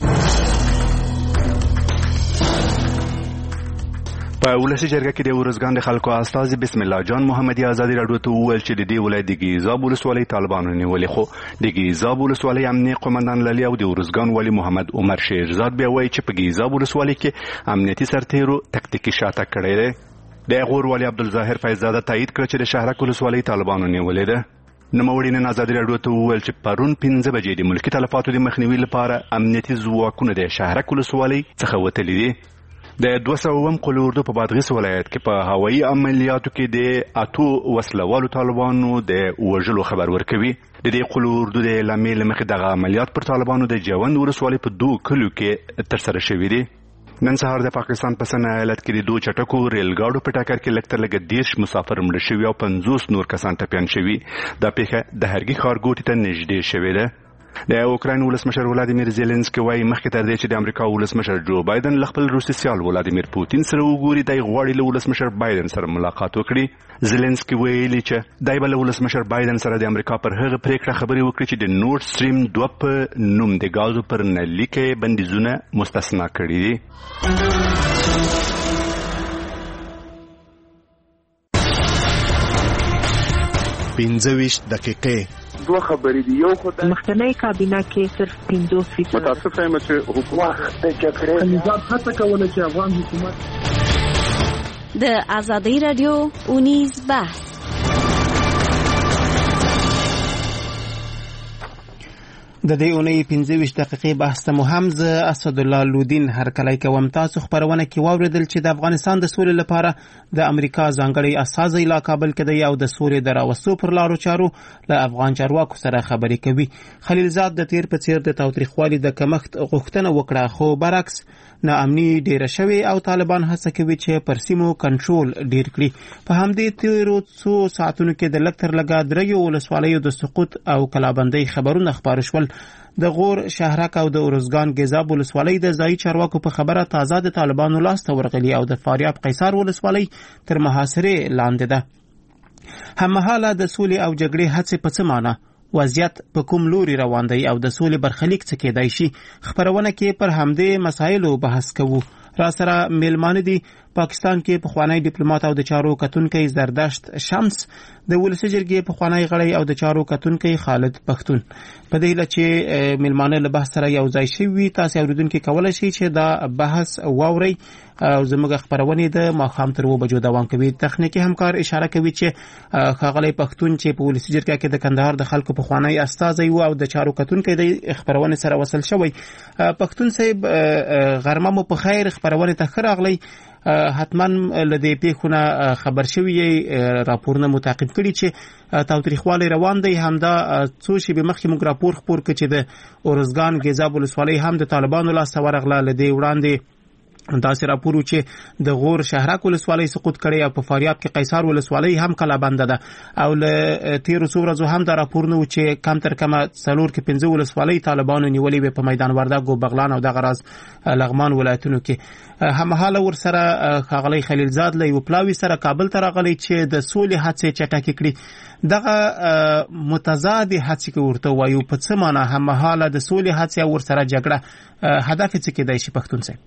په ولسی جرګه کې د ورزګان د خلکو استازي بسم الله جان محمدي ازادي راډیو ته وویل چې د دې ولایت د ګیزاب ولسوالۍ طالبانو نیولې، خو د ګیزاب ولسوالۍ امنیتي قومندان للی او د ورزګان والی محمد عمر شیرزاد بیا وایي چې په ګیزاب ولسوالۍ کې امنیتي سرتیرو تکتیکي شاتګ کړی دی. د غور والی عبدالظاهر فیضزاده تایید کړ چې د شهرک ولسوالۍ طالبانو نیولې ده. نوموړي نن ازادي راډیو ته وویل چې پرون پنځه بجې د ملکي تلفاتو د مخنیوي لپاره امنیتي ځواکونه د شهرک ولسوالۍ څخه وتلي دي. د دوه سوه قلو اردو په بادغیس ولایت کې په هوایي عملیاتو کې د اتو وسلوالو طالبانو د وژلو خبر ورکوي. د دې قلو اردو د اعلامیې له مخې دغه عملیات پر طالبانو د جوند ولسوالۍ په دوه کلیو کې ترسره شوي دي. نن سهار د پاکستان په سن ایالت کې د دوه چټکو ریل ګاډو په ټکر کې لږ تر لږه دېرش مسافر مړه شوي او پنځوس نور کسان ټپیان شوي. دا پیښه د هرګي ښارګوټي ته نږدې شوې ده. د اوکراین ولسمشر ولادیمیر زيلنسکي وايي مخکې تر دې چې د امریکا ولسمشر جو بایدن له خپل روسي سیال ولادیمیر پوتین سره وګوري دی غواړي له ولسمشر بایدن سره ملاقات وکړي. زيلنسکي ویلي چې دی به له ولسمشر بایدن سره د امریکا پر هغه پریکړه خبرې وکړي چې د نورډ سټریم دوه په نوم د غازو پر نلي کې بندیزونه مستثنا کړي دي. پنځه ویشت دقیقې دوه خبرې دي. یو خو د مخکنی کابینه کې صرف پنځوس فیصد متاسف یم چې حکومت د جګړې نظام هڅه کوله چې افغان حکومت د ازادي رادیو اونیز بحث. د دې اونۍ پنځه ویشت دقیقې بحث ته مهم زه اسدالله لودین هرکلی کوم. تاسو خبرونه کې واوریدل چې د افغانستان د سولې لپاره د امریکا ځانګړی استازی لا کابل کې دی او د سولې د راوستو پر لارو چارو له افغان چارواکو سره خبرې کوي. خلیلزاد د تیر په څیر د تاوتریخوالي د کمښت غوښتنه وکړه، خو برعکس ناامني ډیره شوې او طالبان هڅه کوي چې پر سیمو کنټرول ډیر کړي. په همدې تیرو څو ساعتونو کې د لږ تر لږه درېیو ولسوالیو د سقوط او کلابندۍ خبرونه خپاره شول. د غور، شهرک او د ارزګان ګیزاب ولسوالۍ د ځایي چارواکو په خبره تازه د طالبانو لاسته ورغلي او د فاریاب قیصار ولسوالۍ تر محاصرې لاندې ده. هممهاله د سولې او جګړې هڅې په څه معنی، وضعیت په کوم لوري روان دی او د سولې برخلیک څه کېدای شي، خبرونه کې پر همدې مسایلو بحث کوو. را سره میلمانه دي پاکستان کې پخوانی ډیپلوماټ او د چارو کتونکي زردشت شمس، د ولسی جرګې پخوانی غړی او د چارو کتونکي خالد پختون. په دې لچ میلمانه له بحث سره یو ځای شوي. تاسو اوریدونکو کولای شئ چې دا بحث واورئ او زموږ خبرونه د ماښام تر و بجو دوام کوي. تخنیکی همکار اشاره کوي چې خاغلی پختون چې په ولسی جرګه کې د کندهار د خلکو پخوانی استازی او د چارو کتونکي د خبرونه سره وصل شوی. پختون صاحب غرمه مو په خیر، خبرونه ته راغلی. حتما لدې پیښونه خبر شوی راپورونه متعقب کړي چې تاوتریخوالی روان دی. همدا څو شیبې مخکې موږ راپور خپور کړ چې د ارزګان ګیزاب ولسوالۍ هم د طالبانو لاسته ورغله. لدې وړاندې داسې راپور چې د غور شهرک ولسوالۍ سقوط کړي او په فاریاب کې قیصار ولسوالۍ هم کلا بنده ده. او له تیر څو ورځو هم دا راپور نو چې کم تر کمه څلور کې پنځه ولسوالۍ طالبانو نیولې په میدان وردګ او بغلان او د غراز لغمان ولایتونو کې. همحاله ور سره خاغلی خلیلزاد له یو پلاوی سره کابل ته راغلی چې د سولې هڅې چټکې کړي. دغه متضاد هڅې کې ورته وایو په څه معنی همحاله د سولې هڅې ور سره جګړه هدف څه کېدای شي پښتون سره؟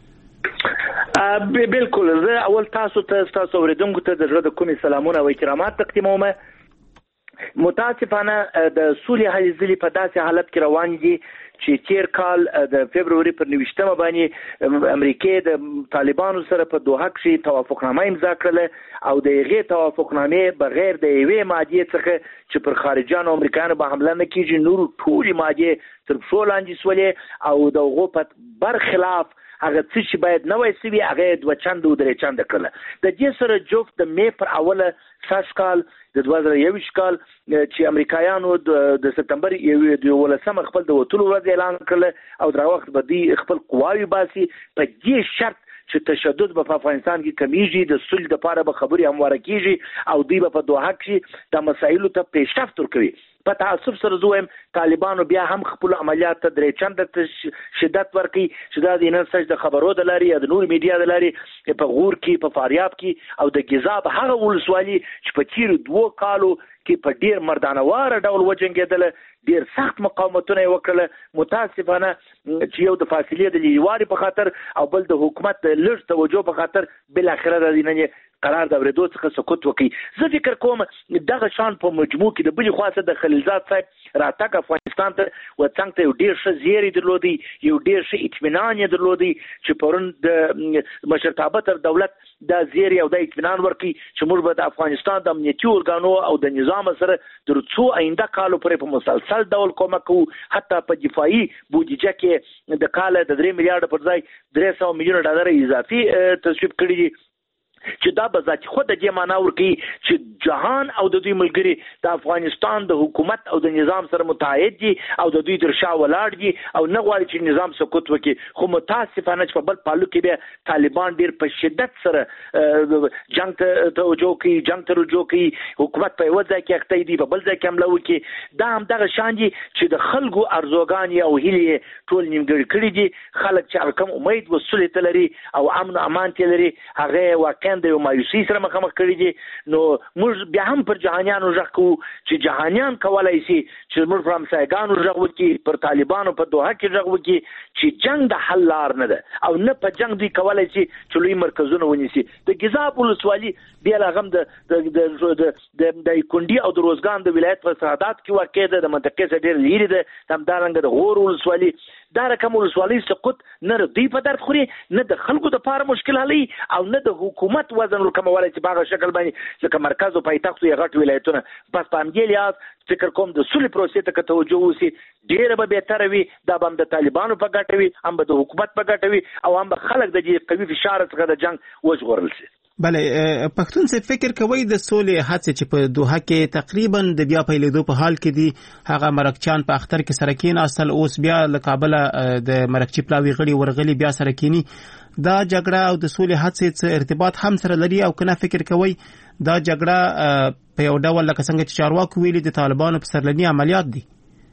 بالکل. زه اول تاسو ته تاسو اوریدونکو ته د زړه د کومې سلامونه او احترامات تقدیموم. متاسفانه د سولې هلې ځلې په داسې حالت کې روان دي چې تیر کال د فبروري پر نویشتمه باندې امریکای د طالبانو سره په دوحه کې توافقنامه امضا کړله او د هغې توافقنامې بغیر د یوې مادې څخه چې پر خارجيانو امریکایانو به حمله نه کیږي نور ټولې مادې تر پښو لاندې سولې او د هغو په برخلاف هغه څه چې باید نه وای سوي هغه دوه چنده او درې چنده کړله. د دې سره جفت د می پر اوله ساس کال د دوه زره یوویشت کال چې امریکایانو د سپتمبر یولسمه خپل د وټولو ورځ اعلان کړل او دا وخت به دوی خپل قواوی باسي په دې شرط چې تشدد په افغانستان کې کمیږي د صلح لپاره به خبري همواره کیږي او دوی په دوحه کې د مسایلو ته پیشرفت ورکوي. په تعصب سره زویم طالبانو بیا هم خپل عملیات ته درې چنده شدت ورکړي چې دا د نن سج د خبرو د لاري د نور میډیا د لاري په غور کې په فاریاب کې او د ګزاب هغه ولسوالي چې په تیر دوه کالو کې په ډیر مردانوار ډول وجنګیدل ډیر سخت مقاومتونه وکړل. متاسفانه چې یو د فاصلې د لیواري په خاطر او بل د حکومت لږ توجه په خاطر بل اخره د دینه قرار د ورېدو څخه سکوت وکړي. زه فکر کوم دغه شان په مجموع کې د بلې خاصه د خلیلزاد صاحب راتګ افغانستان ته وڅنګ ته یو ډیر ښه زیری درلودي یو ډیر ښه اطمینان یې درلودي چې پرون د مشرتابه تر دولت دا زیری او د اطمینان ورکړي چې موږ به د افغانستان د امنیتي ارګانو او د نظام سره در څو آینده کالو پورې په مسلسل ډول کومک کوو. حتی په دفاعي بودیجه کې د کال د درې میلیارډ پر ځای درې سوه میلیونه ډالر اضافي تصویب کړي دي چې دا به ذاتي خود د دې معنا ورکوي چې جهان او د دوی ملګري د افغانستان د حکومت او د نظام سره متحد دي او د دوی تر شا ولاړ دي او نه غواړي چې نظام سقوط وکړي. خو متاسفانه چې په بل پالو کې بیا طالبان ډیر په شدت سره جنگ ته توجه کوي جنگ ته رجوع کوي حکومت په یو ځای کې اخته دي په بل ځای کې حمله وکړي. دا هم دغه شان دي چې د خلکو ارزوګانې او هیلې ټول نیمګړي کړي دي. خلک چې کوم امید وسولې ته لري او امن امان ته لري هغه واقعا د یو مایوسي سره مخامخ کړي دي. نو موږ بیا هم پر جهانیانو غږ کوو چې جهانیان کولای شي چې موږ پر همسایګانو غږ وکړي پر طالبانو په دوحه کې غږ وکړي چې جنگ د حل لار نه ده او نه په جنگ دوی کولای شي چې لوی مرکزونه ونیسي. د ګزاب ولسوالي بیا لغم د د د د کونډي او د روزګان د ولایت په سرحدات کې واقع ده د منطقې څخه ډېر لري ده. همدارنګه د غور ولسوالي دا رقم ولسوالي سقوط نه دوی په درد خوري نه د خلکو د پاره مشکل حلي او نه د حکومت وزن ورکموالی چې باغه شکل باندې لکه مرکز او پایتخت یې غټ ولایتونه. بس په همدې لحاظ فکر کوم د سولې پروسې ته توجه وشي ډېره به بهتره وي. دا به هم د طالبانو په ګټه وي هم به د حکومت په ګټه وي او هم به خلک د دې قوي فشار څخه د جنگ وژغورل شي. بله پښتون څه فکر کوي د سولې هڅې چې په دوحه کې تقریبا د بیا پیلېدو په حال کې دي هغه مرکچیان په اختر کې سره کېناستل اوس بیا له کابله د مرکچي پلاوي غړي ورغلي بیا سره کېني دا جګړه او د سولې هڅې څه ارتباط هم سره لري او کنه فکر کوي دا جګړه په یو ډول لکه څنګه چې چارواکو ویلي د طالبانو په سرلني عملیات دي؟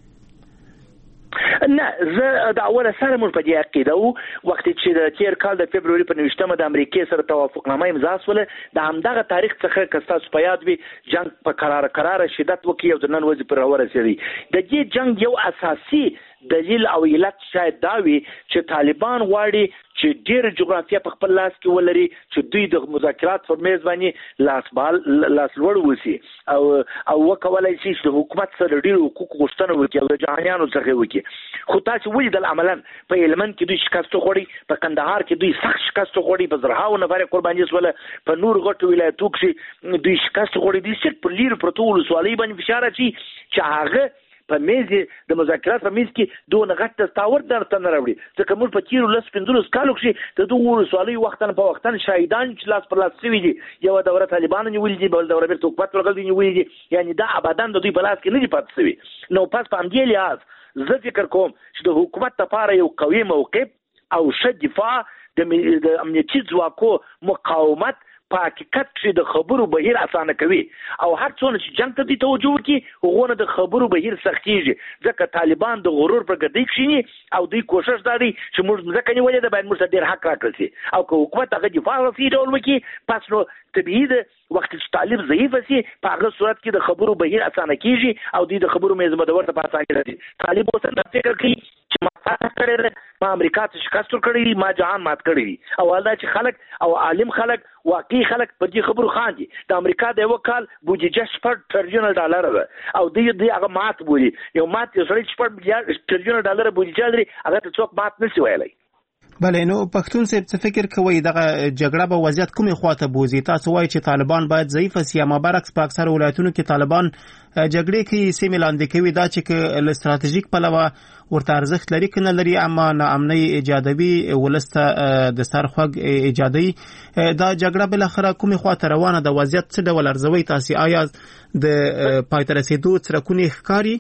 نه زه د اوله سره موږ په دې عقیده وو وخت چې د تیر کال د فبروري په نویشتمه د امریکای سره توافقنامه امضا شوله د همدغه تاریخ څخه که تاسو په یاد وي جنگ په قرار قرار شدت وکړي او د نن ورځې پر ورسېږي. د دې جنگ یو اساسي دلیل او علت شاید دا وي چې طالبان غواړي چې ډېر جغرافیه په خپل لاس کې ولري چې دوی د مذاکرات پر میز باندې لاس بال لاس لوړ وسی او او وکولای شي چې د حکومت سره ډېر حقوق غوښتنه وکړي او د جهانیانو څخه وکړي. خو تاسو ولیدل عملاً په هلمند کې دوی شکست خوړي په کندهار کې دوی سخت شکست خوړي په زرهاو نفر قرباني شول په نور غټو ولایتو کې دوی شکست خوړي دي چې په لیر پروتو ولسوالۍ باندې فشار اچي چې هغه په میز د مذاکرات په میز کې دوه غټ تاور درته نه راوړي ځکه موږ په تیرو لس پنځلس کالو کې د دوه ولسوالۍ وختن په وختن شهیدان چې لاس پر لاس شوي دي یو دوره طالبان نیولې دي بل دوره بیرته حکومت ورغلي نیولې دي یعنی دا ابدا د دوی په لاس کې نه دي پاتې شوي. نو پس په همدې لحاظ زه فکر کوم چې د حکومت لپاره یو قوي موقف او ښه دفاع د امنیتي ځواکو مقاومت په حقیقت کې د خبرو بهیر اسانه کوي او هر څونه چې جنگ ته دي توجه وکړي هغونه د خبرو بهیر سختيږي ځکه طالبان د غرور پر ګدۍ کښینی او دوی کوشش کوي چې موږ ځکه نیولې ده باید موږ ډېر حق راکړل شي او که حکومت هغه دفاع وکړي ډول وکړي پس نو طبیعي ده وخت چې طالب ضعیف شي په هغه صورت کې د خبرو بهیر اسانه کیږي او دوی د خبرو میز مدور ته پاتې دي. طالب اوس د فکر کوي چې ما فتح کړی دی، ما امریکا ته شکست ورکړی دی، ما جهان مات کړی دی. او دا چې خلک او عالم خلک واقعي خلک په دې خبرو خاندي. د امریکا د یو کال بودیجه شپږ تریلیون ډالر ده او دوی دوی هغه مات بولي. یو مات یو سړی شپږ تریلیون ډالر بودیجه لري، هغه ته څوک مات نشي ویلی. بله، نو پښتون صاحب څه فکر کوي دغه جګړه به وضعیت کومې خواته بوزي؟ تاسو وایي چې طالبان باید ضعیف سي، اما برعکس په اکثر ولایتونو کې طالبان جګړې کوي، سیمې لاندې کوي. دا چې له ستراتیژیک پلوه ورته ارزښت لري که نه لري، اما ناامنۍ ایجادوي، ولس ته د سر خوږ ایجادوي. دا جګړه بالاخره کومې خواته روانه ده؟ وضعیت څه ډول ارزوي تاسې؟ آیا د پای ته رسېدو څرکونه ښکاري؟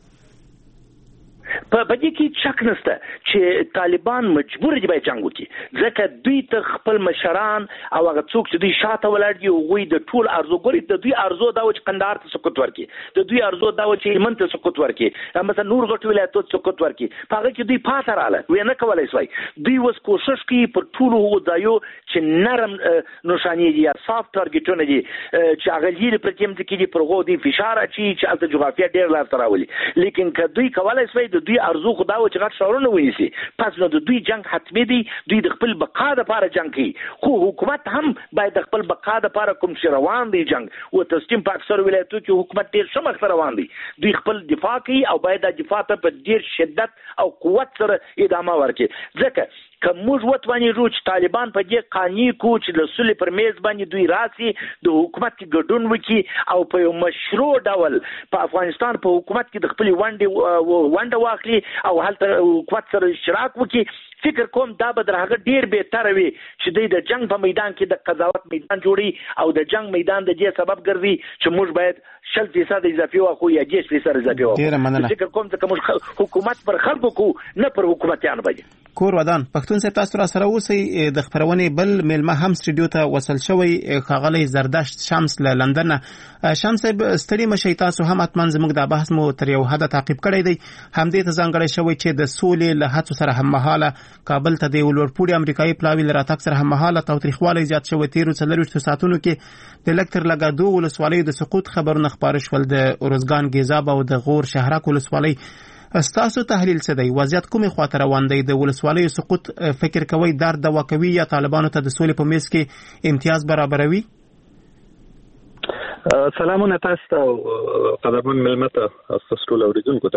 په دې کې شک نشته چې طالبان مجبور دي باید جنگ وکړي، ځکه دوی ته خپل مشران او هغه څوک چې دوی شاته ولاړ دي هغوی د ټول ارزو ګوري. د دوی ارزو دا و چې قندهار ته سقوط ورکړي، د دوی ارزو دا و چې هلمند ته سقوط ورکړي، مثلا نور غټ ولایتو ته سقوط ورکړي. په هغه کې دوی پاته رااله، وی نه کولی شوی. دوی اوس کوشش کوي پر ټولو هغو ځایو چې نرم نښانې دي یا سافت ټارګېټونه دي چې هغه لرې پرتې مځکې دي، پر هغو دوی فشار اچوي چې هلته جغرافیه ډېر لاسته راولي. لیکن که دوی کولی شوی د دوی ارزو خو دا و چې غټ ښارونه ونیسي، پس نو د دوی جنگ حتمي دی، دوی د خپل بقا دپاره جنگ کوي. خو حکومت هم باید د خپل بقا دپاره کوم چې روان دی جنگ و تسلیم په اکثر ولایتو کې حکومت ډېر ښه مخته روان دی، دوی خپل دفاع کوي او باید دا دفاع ته په ډېر شدت او قوت سره ادامه ورکړي. ځکه که موږ وتوانېږو چې طالبان په دې قانع کړو چې د صلح پر میز باندې دوی راسي، د حکومت کې ګډون وکړي او په یو مشروع ډول په افغانستان په حکومت کې د خپلې ونډې ونډه واخلي او هلته حکومت سره اشتراک وکړي، فکر کوم دا به در هغه ډېر بهتره وي چې دوی د جنگ په میدان کې د قضاوت میدان جوړي او د جنگ میدان د دې سبب ګرځي چې موږ باید شل فیصد اضافي واخلو یا دېرش فیصد اضافي واخلو. فکر کوم چې موږ حکومت پر خلکو کو نه پر حکومتیان باندې. کور ودان پښتون صاحب، تاسو را سره اوسئ. د خبرونې بل میلمه هم سټوډیو ته وصل شوی، ښاغلی زردشت شمس له لندن. شمس صاحب ستړي مشئ، تاسو هم حتما زموږ دا بحث مو تر یو حده تعقیب کړی دی. همدې ته ځانګړی شوی چې د سولې له هڅو سره هممهاله کابل ته د یو لوړپوړي امریکایي پلاوي له راتګ سره هممهاله تاوتریخوالی زیات شوی. تېرو څلرویشتو ساعتونو کې د لږ تر لږه دوو ولسوالیو د سقوط خبرونه خپاره شول، د ارزګان ګیزاب او د غور شهرک ولسوالۍ. ستاسو تحلیل څه دی؟ وضعیت کومې خواته روان دی؟ د ولسوالیو سقوط فکر کوئ درد دوا کوي یا طالبانو ته د سولې په میز کې امتیاز برابروي؟ سلامونه تاسو ته قدرمن ملمه ته، تاسو ټول اوریدونکو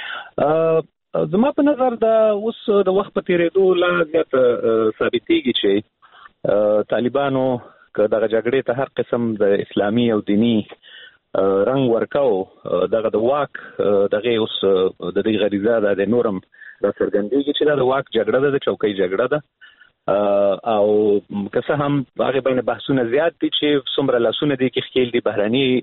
ته. زما په نظر دا اوس د وخت په تیریدو لا زیات ثابتېږي چې طالبانو که دغه جګړې ته هر قسم د اسلامي او دینی رنګ ورکاو، دغه د واک دغه اوس د دې غریزه ده د نورم را څرګندېږي چې دا د واک جګړه ده، د چوکۍ جګړه ده. او که څه هم هغې بین بحثونه زیات دي چې څومره لاسونه دي کې ښکیل دي،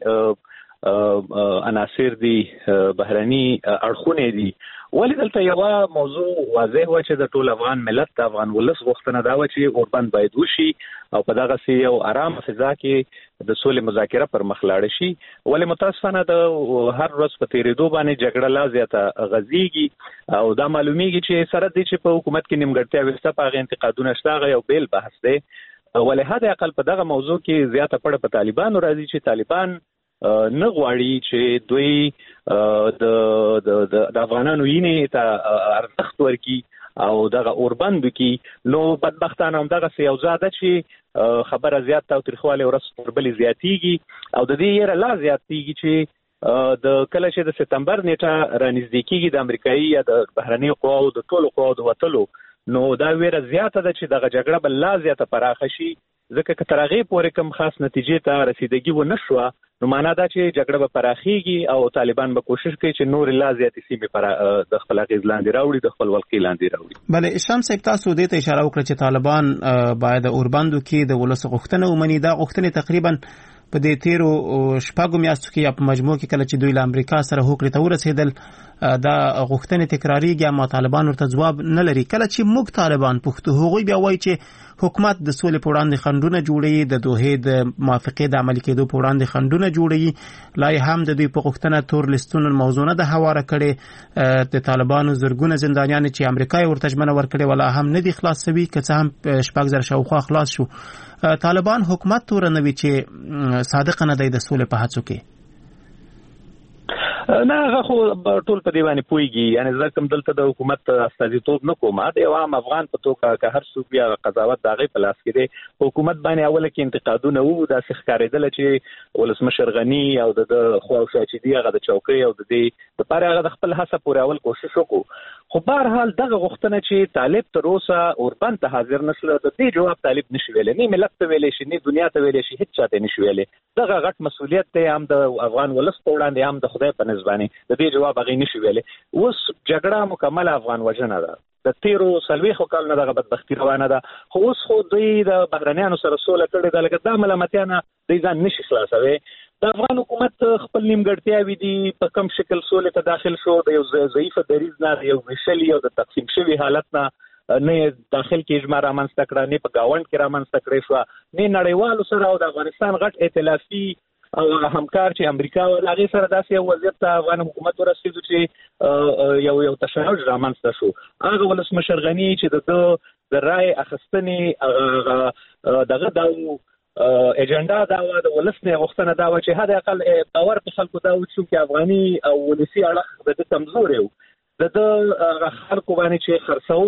بهرني عناصر دي، بهرني اړخونه دي. ولې دلته یوه موضوع واضح وه چې د ټول افغان ملت د افغان ولس غوښتنه دا وه چې اوربند باید وشي او په دغسې یو ارامه فضا کې د سولې مذاکره پر مخ لاړه شي. ولې متاسفانه د هر ورځ په تېرېدو باندې جګړه لا زیاته غځېږي او دا معلومیږي چې سره دې چې په حکومت کې نیمګړتیاوې شته، په هغې انتقادونه شته، هغه یو بیل بحث دی. ولهدا اقل په دغه موضوع کې زیاته پړه په طالبانو راځي چې طالبان نه غواړي چې دوی د د افغانانو وینې ته ارزښت ورکړي او دغه اوربند وکړي. نو بدبختانه همدغسې یو ځای ده چې خبره زیات تاوتریخوالی ورځ پر بلې زیاتېږي او د دې یېره لا زیاتېږي چې د کله چې د سپتمبر نیټه رانږدې کېږي د امریکایي یا د بهرنیو قواو د ټولو قواو د وتلو، نو دا ویره زیاته ده چې دغه جګړه به لا زیاته پراخه شي. ځکه که تر هغې پورې کوم خاص نتیجې ته رسیدګي ونه شوه، نو معنا دا چې جګړه به پراخېږي او طالبان به کوشش کوي چې نورې لا زیاتې سیمې د خپل اغېز لاندې راوړي، د خپل ولقې لاندې راوړي. بله، شمس صاحب تاسو دې ته اشاره وکړه چې طالبان باید اوربندو کې د ولس غوښتنه ومني. دا غوښتنې تقریبا په دې تیرو شپږو میاشتو کې یا په مجموع کې کله چې دوی له امریکا سره هوکړې ته ورسېدل، دا غوښتنې تکراریږي اما طالبان ورته ځواب نه لري. کله چې موږ طالبان پوښتو، هغوی بیا وایي چې حکومت د سولې په وړاندې خنډونه جوړوي، د دوحې د موافقې د عملي کېدو په وړاندې خنډونه جوړوي. لا یې هم د دوی په غوښتنه تور لیستونه موضوع نه ده هواره کړې. د طالبانو زرګونه زندانیان چې امریکا یې ورته ژمنه ورکړې ولا هم نه دي خلاص شوي، که څه هم شپږ زره شاوخوا خلاص شو. طالبان حکومت تورنوي چې صادق نه دی د سولې په هڅو کې. نه هغه خو ټول په دی باندې پوهیږي، یعنی زه کوم دلته د حکومت استازیتوب نه کوم، د یو عام افغان په توګه که هر څوک بیا قضاوت د هغې په لاس کې دی. حکومت باندې اوله کې انتقادونه وو، داسې ښکارېدله چې ولسمشر غني او د خواوشا چې دی هغه د چوکۍ او د دې دپاره هغه د خپل هڅه پورې اول کوشش وکړو. خو بهرحال دغه غوښتنه چې طالب تر اوسه اوربند ته حاضر نشله، د دې جواب طالب نشي ویلی، نه ملت ته ویلی شي نه دنیا ته ویلی شي، هېڅ چا ته نشي ویلی. دغه غټ مسؤلیت دی هم د افغان ولس په وړاندې هم د خدای په نزد باندې، د دې جواب هغې نشي ویلی. اوس جګړه مکمله افغان وژنه ده، د تیرو څلوېښتو کالونو دغه بدبختي روانه ده، خو اوس خو دوی د بهرنیانو سره سوله کړې ده، لکه دا ملامتیا نه دوی ځان نشي خلاصوی. د افغان حکومت خپل نیمګړتیاوې دي، په کوم شکل سولې ته داخل شو، د یو ضعیفه دریځ نه، د یو ویشلي او د تقسیم شوي حالت نه نه داخل کې اجماع رامنځته کړه، نه په ګاونډ کې رامنځته کړې شوه، نه نړیوالو سره او د افغانستان غټ ائتلافي او همکار چې امریکا او هغې سره داسې یو وضعیت ته افغان حکومت ورسېدو چې یو یو تشنج رامنځته شو. هغه ولسمشر غني چې د ده د رای اخیستنې دغه دا اجنډا دا وه، د ولس نه غوښتنه دا وه چې حد اقل باور په خلکو دا و چې افغاني او ولسي اړخ د ده کمزوری و، د ده خلکو باندې چې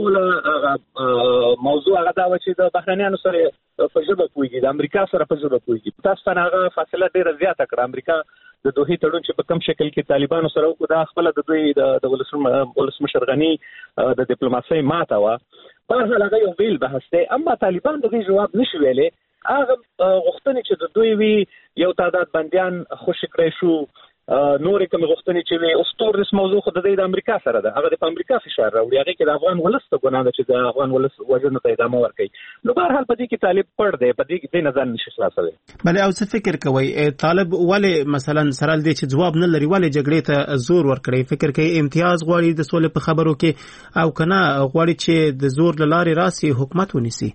خرڅول موضوع هغه دا وه چې د بهرنیانو سره په ژبه پوهېږي، د امریکا سره په ژبه پوهېږي. تاسو ته هغه فاصله ډېره زیاته کړه. امریکا د دوحې تړون چې په کوم شکل کې طالبانو سره وکړو، دا خپله د دوی د ولسمشر غني د ډیپلوماسۍ ماته وه. بهرحال هغه یو بیل بحث دی، اما طالبان د دې جواب نشي ویلی. هغه غوښتنې چې د دوی وي، یو تعداد بندیان خوشي کړی شو، نورې کومې غوښتنې چې وي، اوس تورس موضوع خو د دوی د امریکا سره ده، هغه د په امریکا فشار راوړي، هغې کې د افغان ولس ته ګناه ده چې د افغان ولس وژنو ته ادامه ورکوي. نو بهرحال په دې کې طالب پړ دی، په دې کې دې نه ځان نشي خلاصوی. بلې او څه فکر کوئ طالب ولې مثلا سره دې چې ځواب نه لري، ولې جګړې ته زور ورکړی؟ فکر کوي امتیاز غواړي د سولې په خبرو کې، او که نه غواړي چې د زور له لارې راسي حکومت ونیسي؟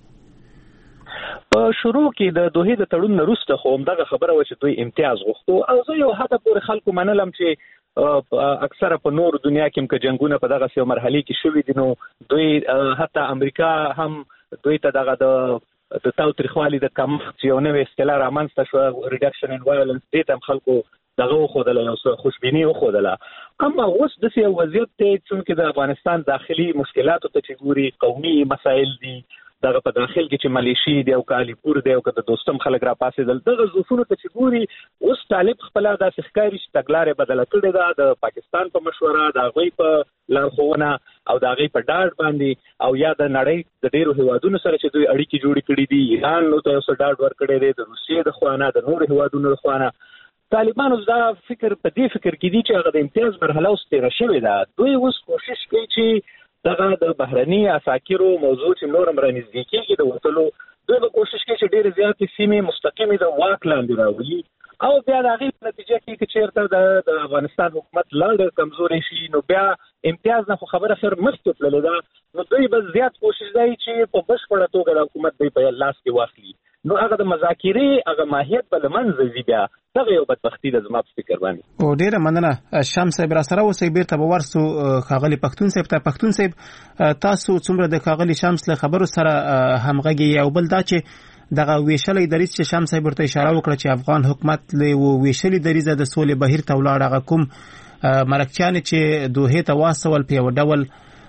په شروع کې د دوحې د تړون نه وروسته خو همدغه خبره وه چې دوی امتیاز غوښتو، او زه یو حده پورې خلکو منلم چې اکثره په نورو دنیا کې هم که جنګونه په دغسې یو مرحلې کې شوي دي، نو دوی حتی امریکا هم دوی ته دغه د د تاوتریخوالي د کمښت چې یو نوې اصطلاح رامنځته شوه، ریډکشن ان وایلنس، دې ته هم خلکو دغه وښودله، یو څه خوشبیني وښودله. اما اوس داسې یو وضعیت دی چونکې د افغانستان داخلي مشکلاتو ته چې ګوري، قومي مسایل دي، دغه په داخل کې چې ملیشي دی او که علیپور دی او که د دوستم خلک را پاسېدل، دغه ظروفونو ته چې ګوري، اوس طالب خپله داسې ښکاري چې تګلارې بدله کړې ده، د پاکستان په مشوره، د هغوی په لارښوونه او د هغوی په ډاډ باندې، او یا د نړۍ د ډېرو هیوادونو سره چې دوی اړیکې جوړې کړي دي، ایران نو ته یو څه ډاډ ورکړی دی، د روسیې د خوا نه، د نورو هیوادونو د خوا نه. طالبانو دا فکر په دې فکر کې دي چې هغه د امتیاز مرحله اوس تېره شوې ده. دوی اوس کوشش کوي چې دغه د بهرني اساکرو موضوع چې نور هم رانږدې کېږي د وتلو، دوی به کوشش کوي چې ډېرې زیاتې سیمې مستقیمې د واک لاندې راولي، او بیا د هغې په نتیجه کې که چېرته د افغانستان حکومت لا ډېر کمزوری شي، نو بیا امتیاز نه خو خبره خیر مخکې تللې ده، نو دوی به زیات کوشش دی چې په بشپړه توګه د حکومت دوی په لاس کې واخلي. نو هغه د مذاکرې هغه ماهیت به له منځه ځي. بیا دغه یو بدبختي ده زما په فکر باندې. او ډېره مننه شمس صاحب، راسره اوسئ. بېرته به ورسو ښاغلي پښتون صاحب ته. پښتون صاحب، تاسو څومره د ښاغلي شمس له خبرو سره همغږي؟ او بل دا چې دغه ویشلې دریځ چې شمس صاحب ورته اشاره وکړه چې افغان حکومت له ویشلې دریځه د سولې بهیر ته ولاړ، هغه کوم مرکچیانې چې دوحې ته واستول په یو ډول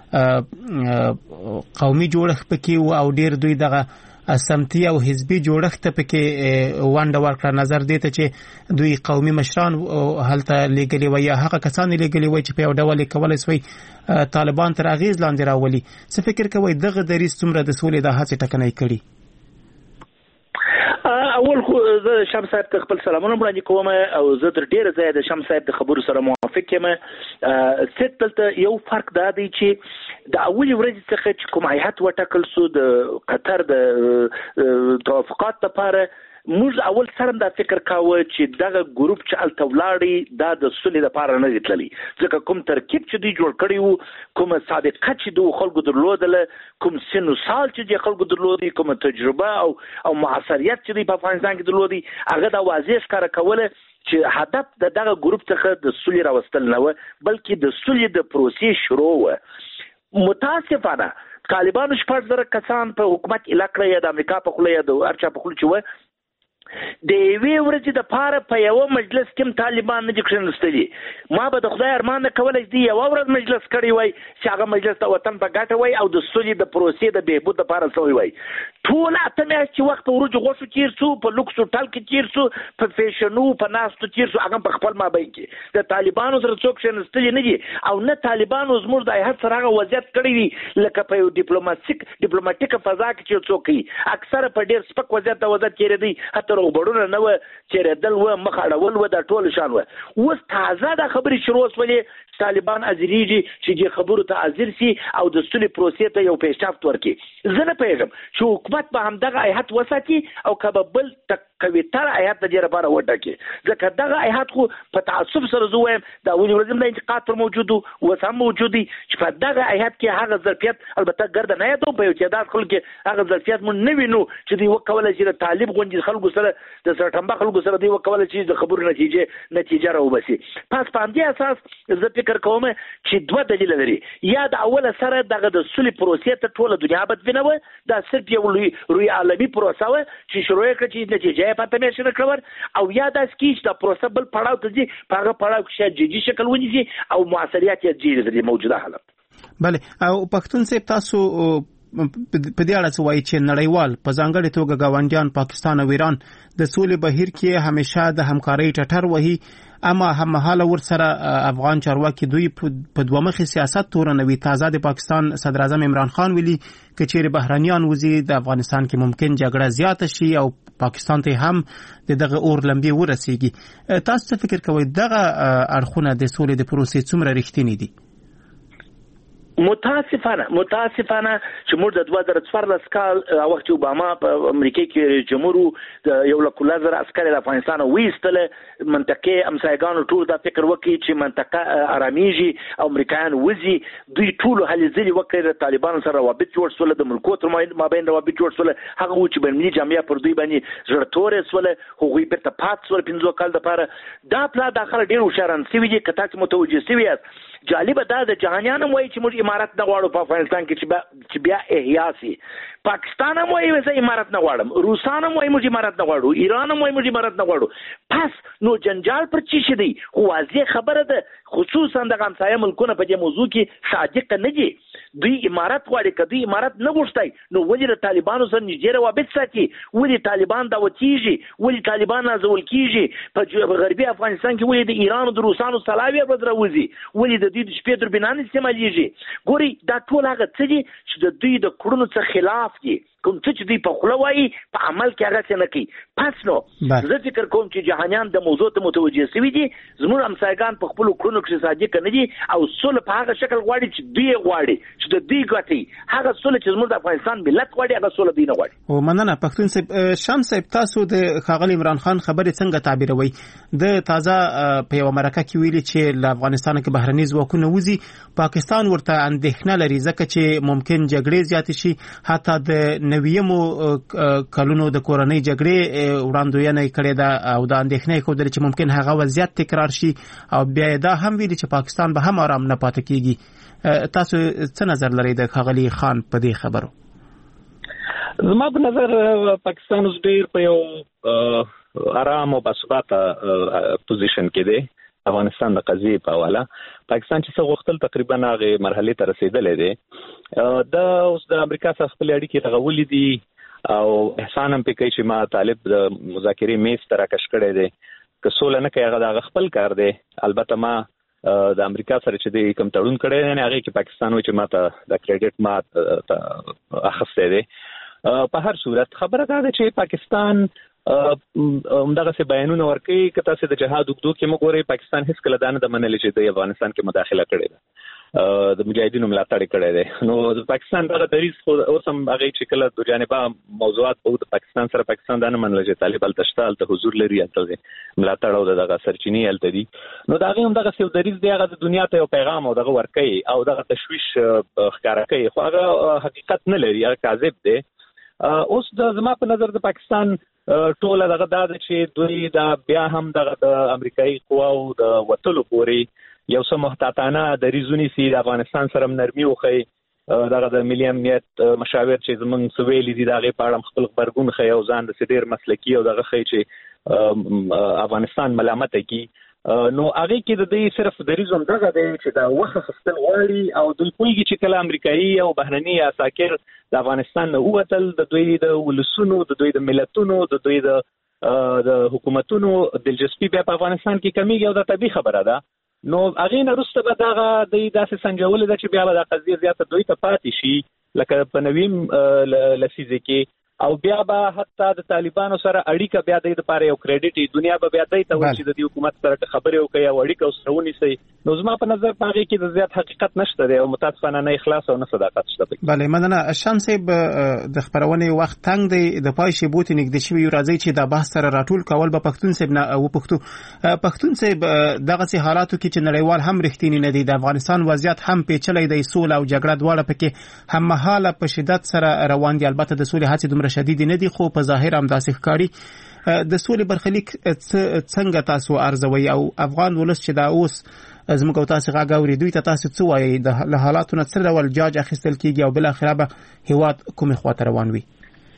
قومي جوړښت پکې و، او ډېر دوی دغه سمتي او حزبي جوړښت ته پکې ونډه ورکړه. نظر دې ته چې دوی قومي مشران هلته لېږلي وای، یا هغه کسان یې لېږلي وای چې په یو ډول یې کولی سوی طالبان تر اغېز لاندې راولي. څه فکر کوئ دغه دریځ څومره د سولې دا هڅې ټکنۍ کړي؟ اول خو زه شمس صاحب ته خپل سلامونه وړاندې کوم، او زه تر ډېره ځایه د شمس صاحب د خبرو سره موافق یم. صرف دلته یو فرق دا دی چې د اولې ورځې څخه چې کوم هیات وټاکل سو د قطر د توافقات لپاره، موږ اول سره دا فکر کاوه چې دغه ګروپ چې هلته ولاړي دا د سولې لپاره نه دی تللی، ځکه کوم ترکیب چې دوی جوړ کړی وو، کومه سابقه چې د خلکو درلودله، کوم سن و سال چې د خلکو درلودي، کومه تجربه او او معاصریت چې دوی په افغانستان کې درلودي، هغه دا واضح ښکاره کوله چې هدف د دغه ګروپ څخه د سولې راوستل نه و، بلکې د سولې د پروسې شروع و. متاسفانه طالبانو شپږ زره کسان په حکومت ایله کړی، یا د امریکا په خوله یا د هر چا په خوله چې و، د یوې ورځې دپاره په یوه مجلس کې هم طالبان نه دي کښېنستلي. ما به د خدای ارمان نه کولی چې دوی یوه ورځ مجلس کړی وای چې هغه مجلس د وطن په ګټه وای او د سولې د پروسې د بهبود دپاره سوی وای. ټول اته میاشتې چې وخت په وریجو غوښو تېر سو، په لوکس هوټل کې تېر سو، په فیشنو په ناستو تېر سو، هغه په خپل مابین کې د طالبانو سره څوک کښېنستلي نه دي او نه طالبانو زموږ د هیات سره هغه وضعیت کړی وي لکه په یو ډیپلوماتیک ډیپلوماټیکه فضا کې چې څوک کوي. اکثره په ډېر سپک وضعیت د وضعیت تېرېدی، حتی روغبړونه نه وه، چیرېدل وه، مخ اړول وه، دا ټول شان وه. اوس تازه دا خبرې شروع شولې طالبان حاضرېږي چې دې خبرو ته حاضر سي او د سولې پروسې ته یو پیشرفت ورکړي. زه نه پوهېږم چې حکومت به همدغه هیات وساتي او که به بل قویتر هیات د دې لپاره وټاکي، ځکه دغه هیات خو په تعصب سره زه وایم دا ولې ورځم د انتقاد پر موجود و اوس هم موجود دی چې په دغه هیات کې هغه ظرفیت، البته ګرده نه یادوم په یو تعداد خلکو کې هغه ظرفیت مونږ نه وینو چې دوی وکولی چې د طالب غونډې خلکو سره د سرټمبه خلکو سره دوی وکولی چې د خبرو نتیجې نتیجه راوباسي. پس په همدې اساس زه فکر کوم چې دوه دلیله لري. یا د اوله سره دغه د سولې پروسې ته ټوله دنیا بدبینه وه، دا صرف یو لوی روی عالمي پروسه وه چې شروع یې کړه چې نتیجه یې پاته میاشتې نه کړه، او یا داسې کېږي چې دا پروسه بل پړاو ته ځي، په هغه پړاو کې شاید جدي شکل ونیسي او مؤثریت یې ډېر د موجوده حالت. بله، او پښتون صاحب تاسو په دې اړه څه وایي چې نړیوال په ځانګړې توګه ګاونډیان پاکستان او ایران د سولې بهیر کې همیشه د همکارۍ ټټر وهي، اما هممهاله ورسره افغان چارواکي دوی په دوه مخي سیاست تورنوي. تازه د پاکستان صدر اعظم عمران خان ویلي که چیرې بهرانيان وزي د افغانستان کې ممکن جګړه زیاته شي او پاکستان ته هم دغه اور لمبي ورسیږي. تاسو څه فکر کوئ دغه اړخونه د سولې د پروسې څومره رښتینی دي؟ متاسفانه متاسفانه چې موږ د دوه زره څوارلس کال وخت چې اوباما په امریکا کې جمهور د یو لک لزر عسکر د افغانستان ویستله منطقه امسایګانو ټول دا فکر وکړي چې منطقه آراميږي او امریکایان وزي، دوی ټول هلي ځلي وکړي د طالبانو سره روابط جوړ شول، د ملکو تر مابین روابط جوړ شول، هغه چې بین المللي جامعه پر دوی باندې زړتورې سول، هغوی بیرته پات سول پنځه کال لپاره. دا پلا داخله ډیر هوښیاران سوي دي کته چې متوجه سوي یاست. جالب دا د جهانیان وایي چې موږ امارات نه غواړو په افغانستان کې چې بیا احیا سي. پاکستان هم وایي زه امارات نه غواړم، روسان هم وایي موږ امارات نه غواړو، ایران هم وایي موږ امارات نه غواړو. پس نو جنجال پر چی شي دی؟ خو واضح خبره ده خصوصا د همسایه ملکونه په دې موضوع کې صادق نه دي. دوی امارات غواړي، که دوی امارات نه غوښتای نو ولې د طالبانو سره نږدې روابط ساتي؟ ولې طالبان دعوتېږي؟ ولې طالبان نازول کېږي؟ په غربي افغانستان کې ولې د ایران او د روسانو سلاوي ورځ راوځي؟ ولې د دوی د شپې دوربینان استعمالیږي؟ ګوري دا ټول هغه څه دي چې د دوی د کړنو څخه خلاف دي. کوم څه چې دوی په خوله وایي په عمل کې هغه څه نه کوي. پس نو زه فکر کوم چې جهانیان د موضوع ته متوجه سوي دي، زموږ همسایګان په خپلو کړنو کې صادق نه دي او سوله په هغه شکل غواړي چې دوی غواړي چې د دوی ګټي هغه سوله چې زموږ د افغانستان ملت غواړي، هغه سوله دوی نه غواړي. او مننه پښتون صاحب. شمس صاحب تاسو د ښاغلي عمران خان خبرې څنګه تعبیروي؟ د تازه په یو مرکه کې ویلي چې له افغانستان کې بهرني ځواکونه وځي، پاکستان ورته اندېښنه لري ځکه چې ممکن جګړې زیاتې شي، حتی د نویمو کلونو د کورنۍ جګړې وړاندوینه کړې ده او د اندېښنې ښودلې چې ممکن هغه وضعیت تکرار شي او بیا دا هم ویلي چې پاکستان به هم آرام نه پاتې کیږي. تاسو څه نظر لرئ د ښاغلي خان په دې خبرو؟ زما په نظر پاکستان اوس ډېر په یو آرام او باثباته پوزیشن کې دی. افغانستان د قضیې په حواله پاکستان چې څه غوښتل تقریبا هغه مرحلې ته رسیدلې دی. دا اوس د امریکا سره خپل اړیکې رغولې دي او احسان هم پکې چې ما طالب د مذاکرې میز ته راکش کړی دی. که سوله نه کوي هغه د خپل کار دی. البته ما د امریکا سره چې د کوم تړون کړی دی هغه کې پاکستان وایي چې ما ته د کریډټ ما اخیستی دی. په هر صورت خبره دا ده چې پاکستان همدغه څه بیانونه ورکوي. که تاسو د جهاد اوږدو کې موږ ګورئ پاکستان هیڅ کله دا نه ده منلې چې د افغانستان کې مداخله کړې ده، د مجاهدینو ملاتړ کړی دی. نو د پاکستان دغه دریځ خو اوس هم هغه چې کله د جانبه موضوعات په د پاکستان سره پاکستان دا نه منله چې طالب هلته شته، هلته حضور لري، هلته ملاتړ او دغه سرچینې هلته دي. نو د هغې هم دغسې یو دریځ دی، هغه د دنیا ته یو پیغام او دغه ورکوي او دغه تشویش ښکاره کوي، خو هغه حقیقت نه لري، هغه کاذب دی. اوس د زما په نظر د پاکستان ټوله دغه دا ده چې دوی دا بیا هم دغه د امریکایي قواو د وتلو پورې یو څه محتاطانه دریځ ونیسي، د افغانستان سره نرمي وښیي دغه د ملي امنیت مشاور چې زمونږ سویلي دي دغه په اړه خپل خبرګون خي او ځان د ډیر مسلکی او دغه خي چې افغانستان ملامت کی نو هغه کې د دې صرف د ریزم دغه دی چې دا وخت خپل غواړي او د کویږي چې کله امریکایي او بهرني اساکر د افغانستان نه ووتل د دوی د ولسونو د دوی د ملتونو د دوی د د حکومتونو دلچسپي په افغانستان کې کمیږي او دا طبيعي خبره ده نو هغه نه وروسته به دغه د داسې سنجول ده چې بیا به د قضیه زیاته دوی ته پاتې شي لکه په نویم لسیزه کې او بیا به حتی د طالبانو سره اړیکه بیا د لپاره یو کریډټ دنیا به بیا د ته وایي چې د دې حکومت سره خبرې وکړي او اړیکه سره ونیسي نو زما په نظر په هغه کې د زیات حقیقت نشته دی او متاسفانه نه اخلاص او نه صداقت شته. بله مننه. شمس صاحب د خبرونې وخت تنگ دی د پای شی بوت نږدې شوی راځي چې د بحث سره راټول کول به پښتون صاحب نه او پښتو پښتون صاحب دغه سي حالاتو کې چې نړیوال هم رښتینی نه دی د افغانستان وضعیت هم پیچلې دی سول او جګړه دواړه پکې هم مهاله په شدت سره روان دي البته د سولې هڅې دومره شدید نه دي خو په ظاهر هم داسې ښکاري د سولې برخلیک څنګه تاسو ارزوي او افغان ولس چې دا اوس زموږ او تاسو غاوري دوی ته تاسو څه وایي د حالاتو نه څه ډول جاج اخیستل کیږي او بل اخره به هیواد کومه خواته روان وي.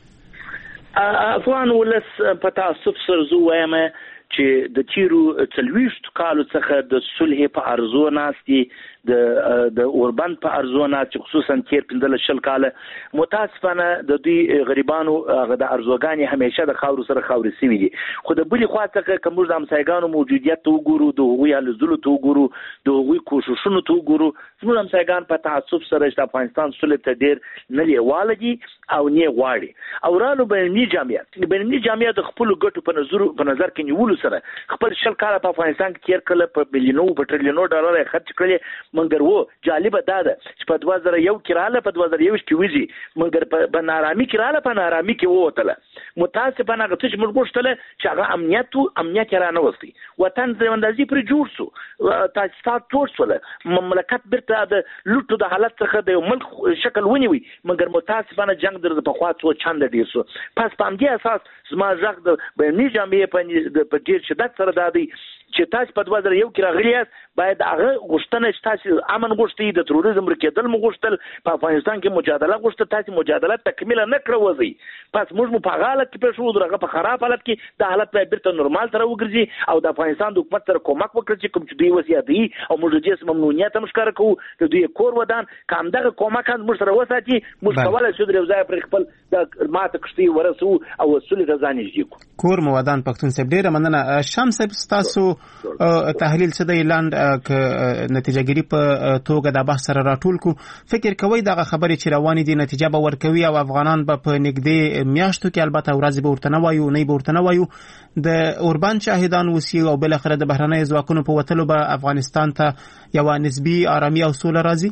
افغان ولس په تاسو سره زو وایم چې د تیرو څلويشت کالو څخه د صلح په ارزو ناستي د د اوربند په ارزو نه چې خصوصا تیر پندل شل کاله متاسفانه د دوی غریبانو غو د ارزوګانی همیشه د خاور سره خاور سوي دي خو د بلی خواته کوم د همسایګانو موجودیت ته وګورو د هغوی حلزلو ته وګورو د هغوی کوششونو ته وګورو زموږ همسایګان په تعصب سره د افغانستان صلح ته ډیر نه لیواله دي او نه غواړي او رالو بیني جامعیت بیني جامعیت د خپل ګټو په نظر په نظر کې نیولو سره خپل شل کاله په افغانستان کې تیر کله په بلیونو په ټریلیونو ډالر خرج کړي مګر وو جالب ده چې په دوه زره یو کې رااله په دوه زره یو کې وځي مګر په نارامي کې رااله په نارامي کې ووتله متاسفانه هغه چې موږ غوښتل چې هغه امنیت امنیت را نه وستي وطن زموندازي پر جوړ سو تاسو تاسو ول مملکت برته د لوټو د حالت څخه د ملک شکل ونیوي مګر متاسفانه جنگ در په خوا څو چاند ډیر سو پس په همدې اساس زما ځخ د بیني جامعې په ډیر شدت سره دادي چې تاسو په دوه زره یو کې راغلیاست باید هغه غوښتنه چې تاسو امن غوښتي د تروریزم رکېدل مو غوښتل په افغانستان کې مجادله غوښته تاسو مجادله تکمیل نه کړو وځي پس موږ په حالت کې پېښو درغه په خراب حالت کې د حالت په بیرته نورمال تر وګرځي او د افغانستان د حکومت سره کومک وکړي چې کوم چې دوی وسیادي او موږ دې ممنونیت هم ښکار کوو د دوی کور ودان کوم دغه کومک موږ سره وساتي موږ کولای شو درې ځای پر خپل د ماته کشتي ورسو او وسولې رضانې دي کور مو ودان پښتون صاحب ډیره مننه. شمس تاسو تحلیل څه دی لاند ک نتیجه ګری په توګه د بحث سره راټول کو فکر کوي دغه خبرې چې روانې دي نتیجه به ورکوي او افغانان به په نږدې میاشتو کې البته ورځ به ورته نه وایو نه به ورته نه وایو د اوربان شاهدان وسی او بل اخره د بهرنۍ ځواکونو په وتلو به افغانستان ته یو نسبی آرامي او سوله راځي.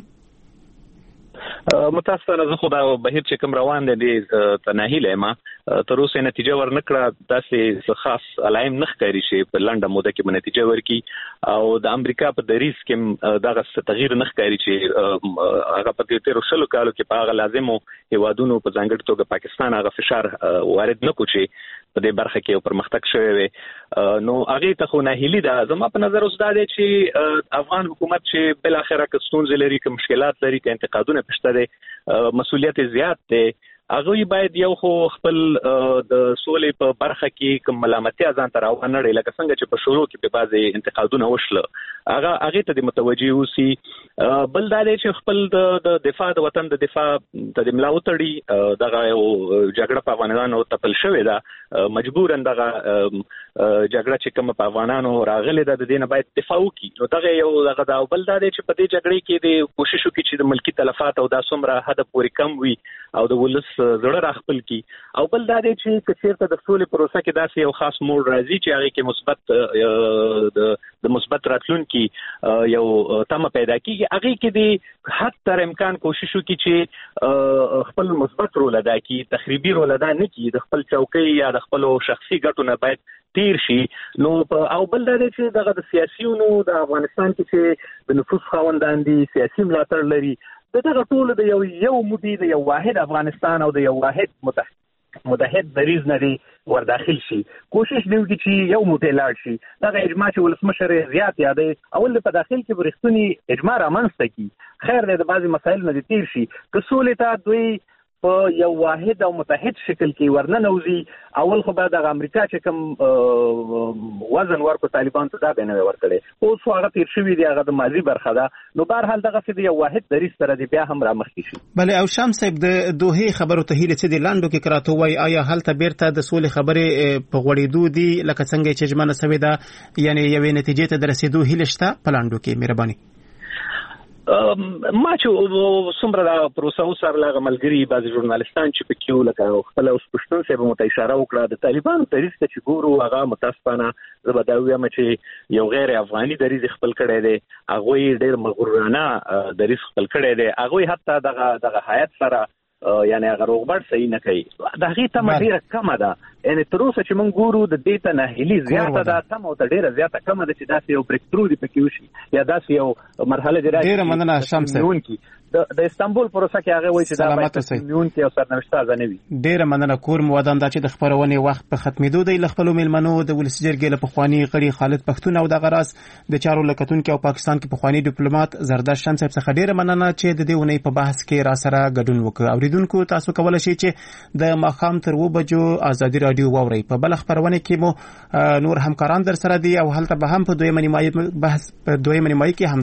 متاسفانه زه خو دا بهیر چې کوم روان دي ته نه هیله ما تر اوسه نتیجه ورنکړه داسې خاص علائم نه ښکاري چې په لنډه موده کې نتیجه ورکړي او د امریکا په دریس کې دغه تغییر نه ښکاري چې هغه په تیر شلو کالو کې په هغه لازمو هیوادونو په ځانګړي توګه پاکستان هغه فشار وارد نه کوي په دې برخه کې پرمختګ شوی وي نو هغه ته خو نه هیلي ده زما په نظر اوس دا دی چې افغان حکومت چې بل اخره که ستونزې لري که مشکلات لري که انتقادونه پشته دي مسؤلیت زیات دی هغه باید یو خو خپل د سولې په برخه کې کوم ملامتیا ځان ته راوړل لکه څنګه چې په شروع کې په بعضي انتقادونه وشله هغه هغه ته د متوجي اوسي بل دا دی چې خپل د دفاع د وطن د دفاع د ملاو تړي دغه جګړه په افغانانو تپل شوې ده مجبورن دغه جګړه چې کوم په افغانانو راغلي ده د دینه باید دفاع وکړي نو دغه یو دغه دا بل دا دی چې په دې جګړې کې د کوشش وکړي چې د ملکی تلفات او د سمره حد پورې کم وي او د ولس زړه راخپل کی او بل دا دی چې کثیرته د سولې پروسه کې داسې یو خاص موډ راځي چې هغه کې مثبت د مثبت راتلونکي یو تمه پیدا کیږي هغه کې د حد تر امکان کوشش وکړي چې خپل مثبت رول ادا کړي تخریبي رول ادا نه کړي د خپل چوکۍ یا د خپل شخصي ګټو نه باید تیر شي نو او بل دا دی چې دغه د سیاسيونو د افغانستان کې چې د نفوذ خاوندان دي سیاسي ملاتړ لري دغه ټول د یو یو مودي د یو واحد افغانستان او د یو واحد متحد متحد دریز نه دی ور داخل شي کوشش دی چې یو موټی لاړ شي دا اجماع چې ولسمشر زیات یادې اول په داخل کې برښتونی اجماع رامنځته کی خیر د بعضی مسایل نه تیر شي که سولې ته دوی په یو واحد او متحد شکل کې ورننوزي اول خو بعد د امریکا چې کوم وزن ورکو طالبان ته دا بنوي ورکړي اوس هغه تیر شوی دی هغه د ماضي برخه ده نو بهر حال دغه څه دی یو واحد دریس سره دی بیا هم را مخکې شي بلې او شام صاحب د دوه خبرو ته هیله چې د لاندو کې کراته وای آیا هلته بیرته د سولې خبرې په غوړېدو دي لکه څنګه چې جمانه سوي ده یعنی یوې نتیجې ته درسېدو هیله شته په لاندو کې مهرباني ما چې څومره د پروسه سره لغه ملګری بعض ژورنالیستان چې په کیو لکه خپل اوس پښتون سره مو اشاره وکړه د طالبانو دریځ ته چې ګورو هغه متاسفانه زبداوی هم چې یو غیر افغاني دریځ خپل کړی دی هغه ډېر مغرورانه دریځ خپل کړی دی هغه حتی دغه دغه حیات سره یعنی هغه روغبړ صحیح نه کوي دا هغه ته ډیره کم ده یعنی تر اوسه چې موږ ګورو د دې ته نهیلي زیاته ده تم او ډیره زیاته کم ده چې داسې یو بریک ترو دی پکې وشي یا داسې یو مرحله دی راځي ډیره مننه شمس د استانبول پروسه کې هغه وایي چې دا باید میون کې او سرنوشت ازنه وي ډیره مننه کور مودان دا چې د خبرونې وخت په ختمېدو دی ل خپل میلمنو د ولسی جرګې له پخوانی غړي خالد پښتون او د غراس د چارو لکتون کې او پاکستان کې پخوانی ډیپلوماټ زرداشت شمس صاحب څخه ډیره مننه چې د دې ونې په بحث کې را سره ګډون وکړ اوریدونکو تاسو کولای شئ چې د ماخام تر و بجو ازادي رادیو واوري په بل خبرونه کې مو نور همکاران در سره دي او هلته به هم په دویمه نیمایي بحث په دویمه نیمایي کې هم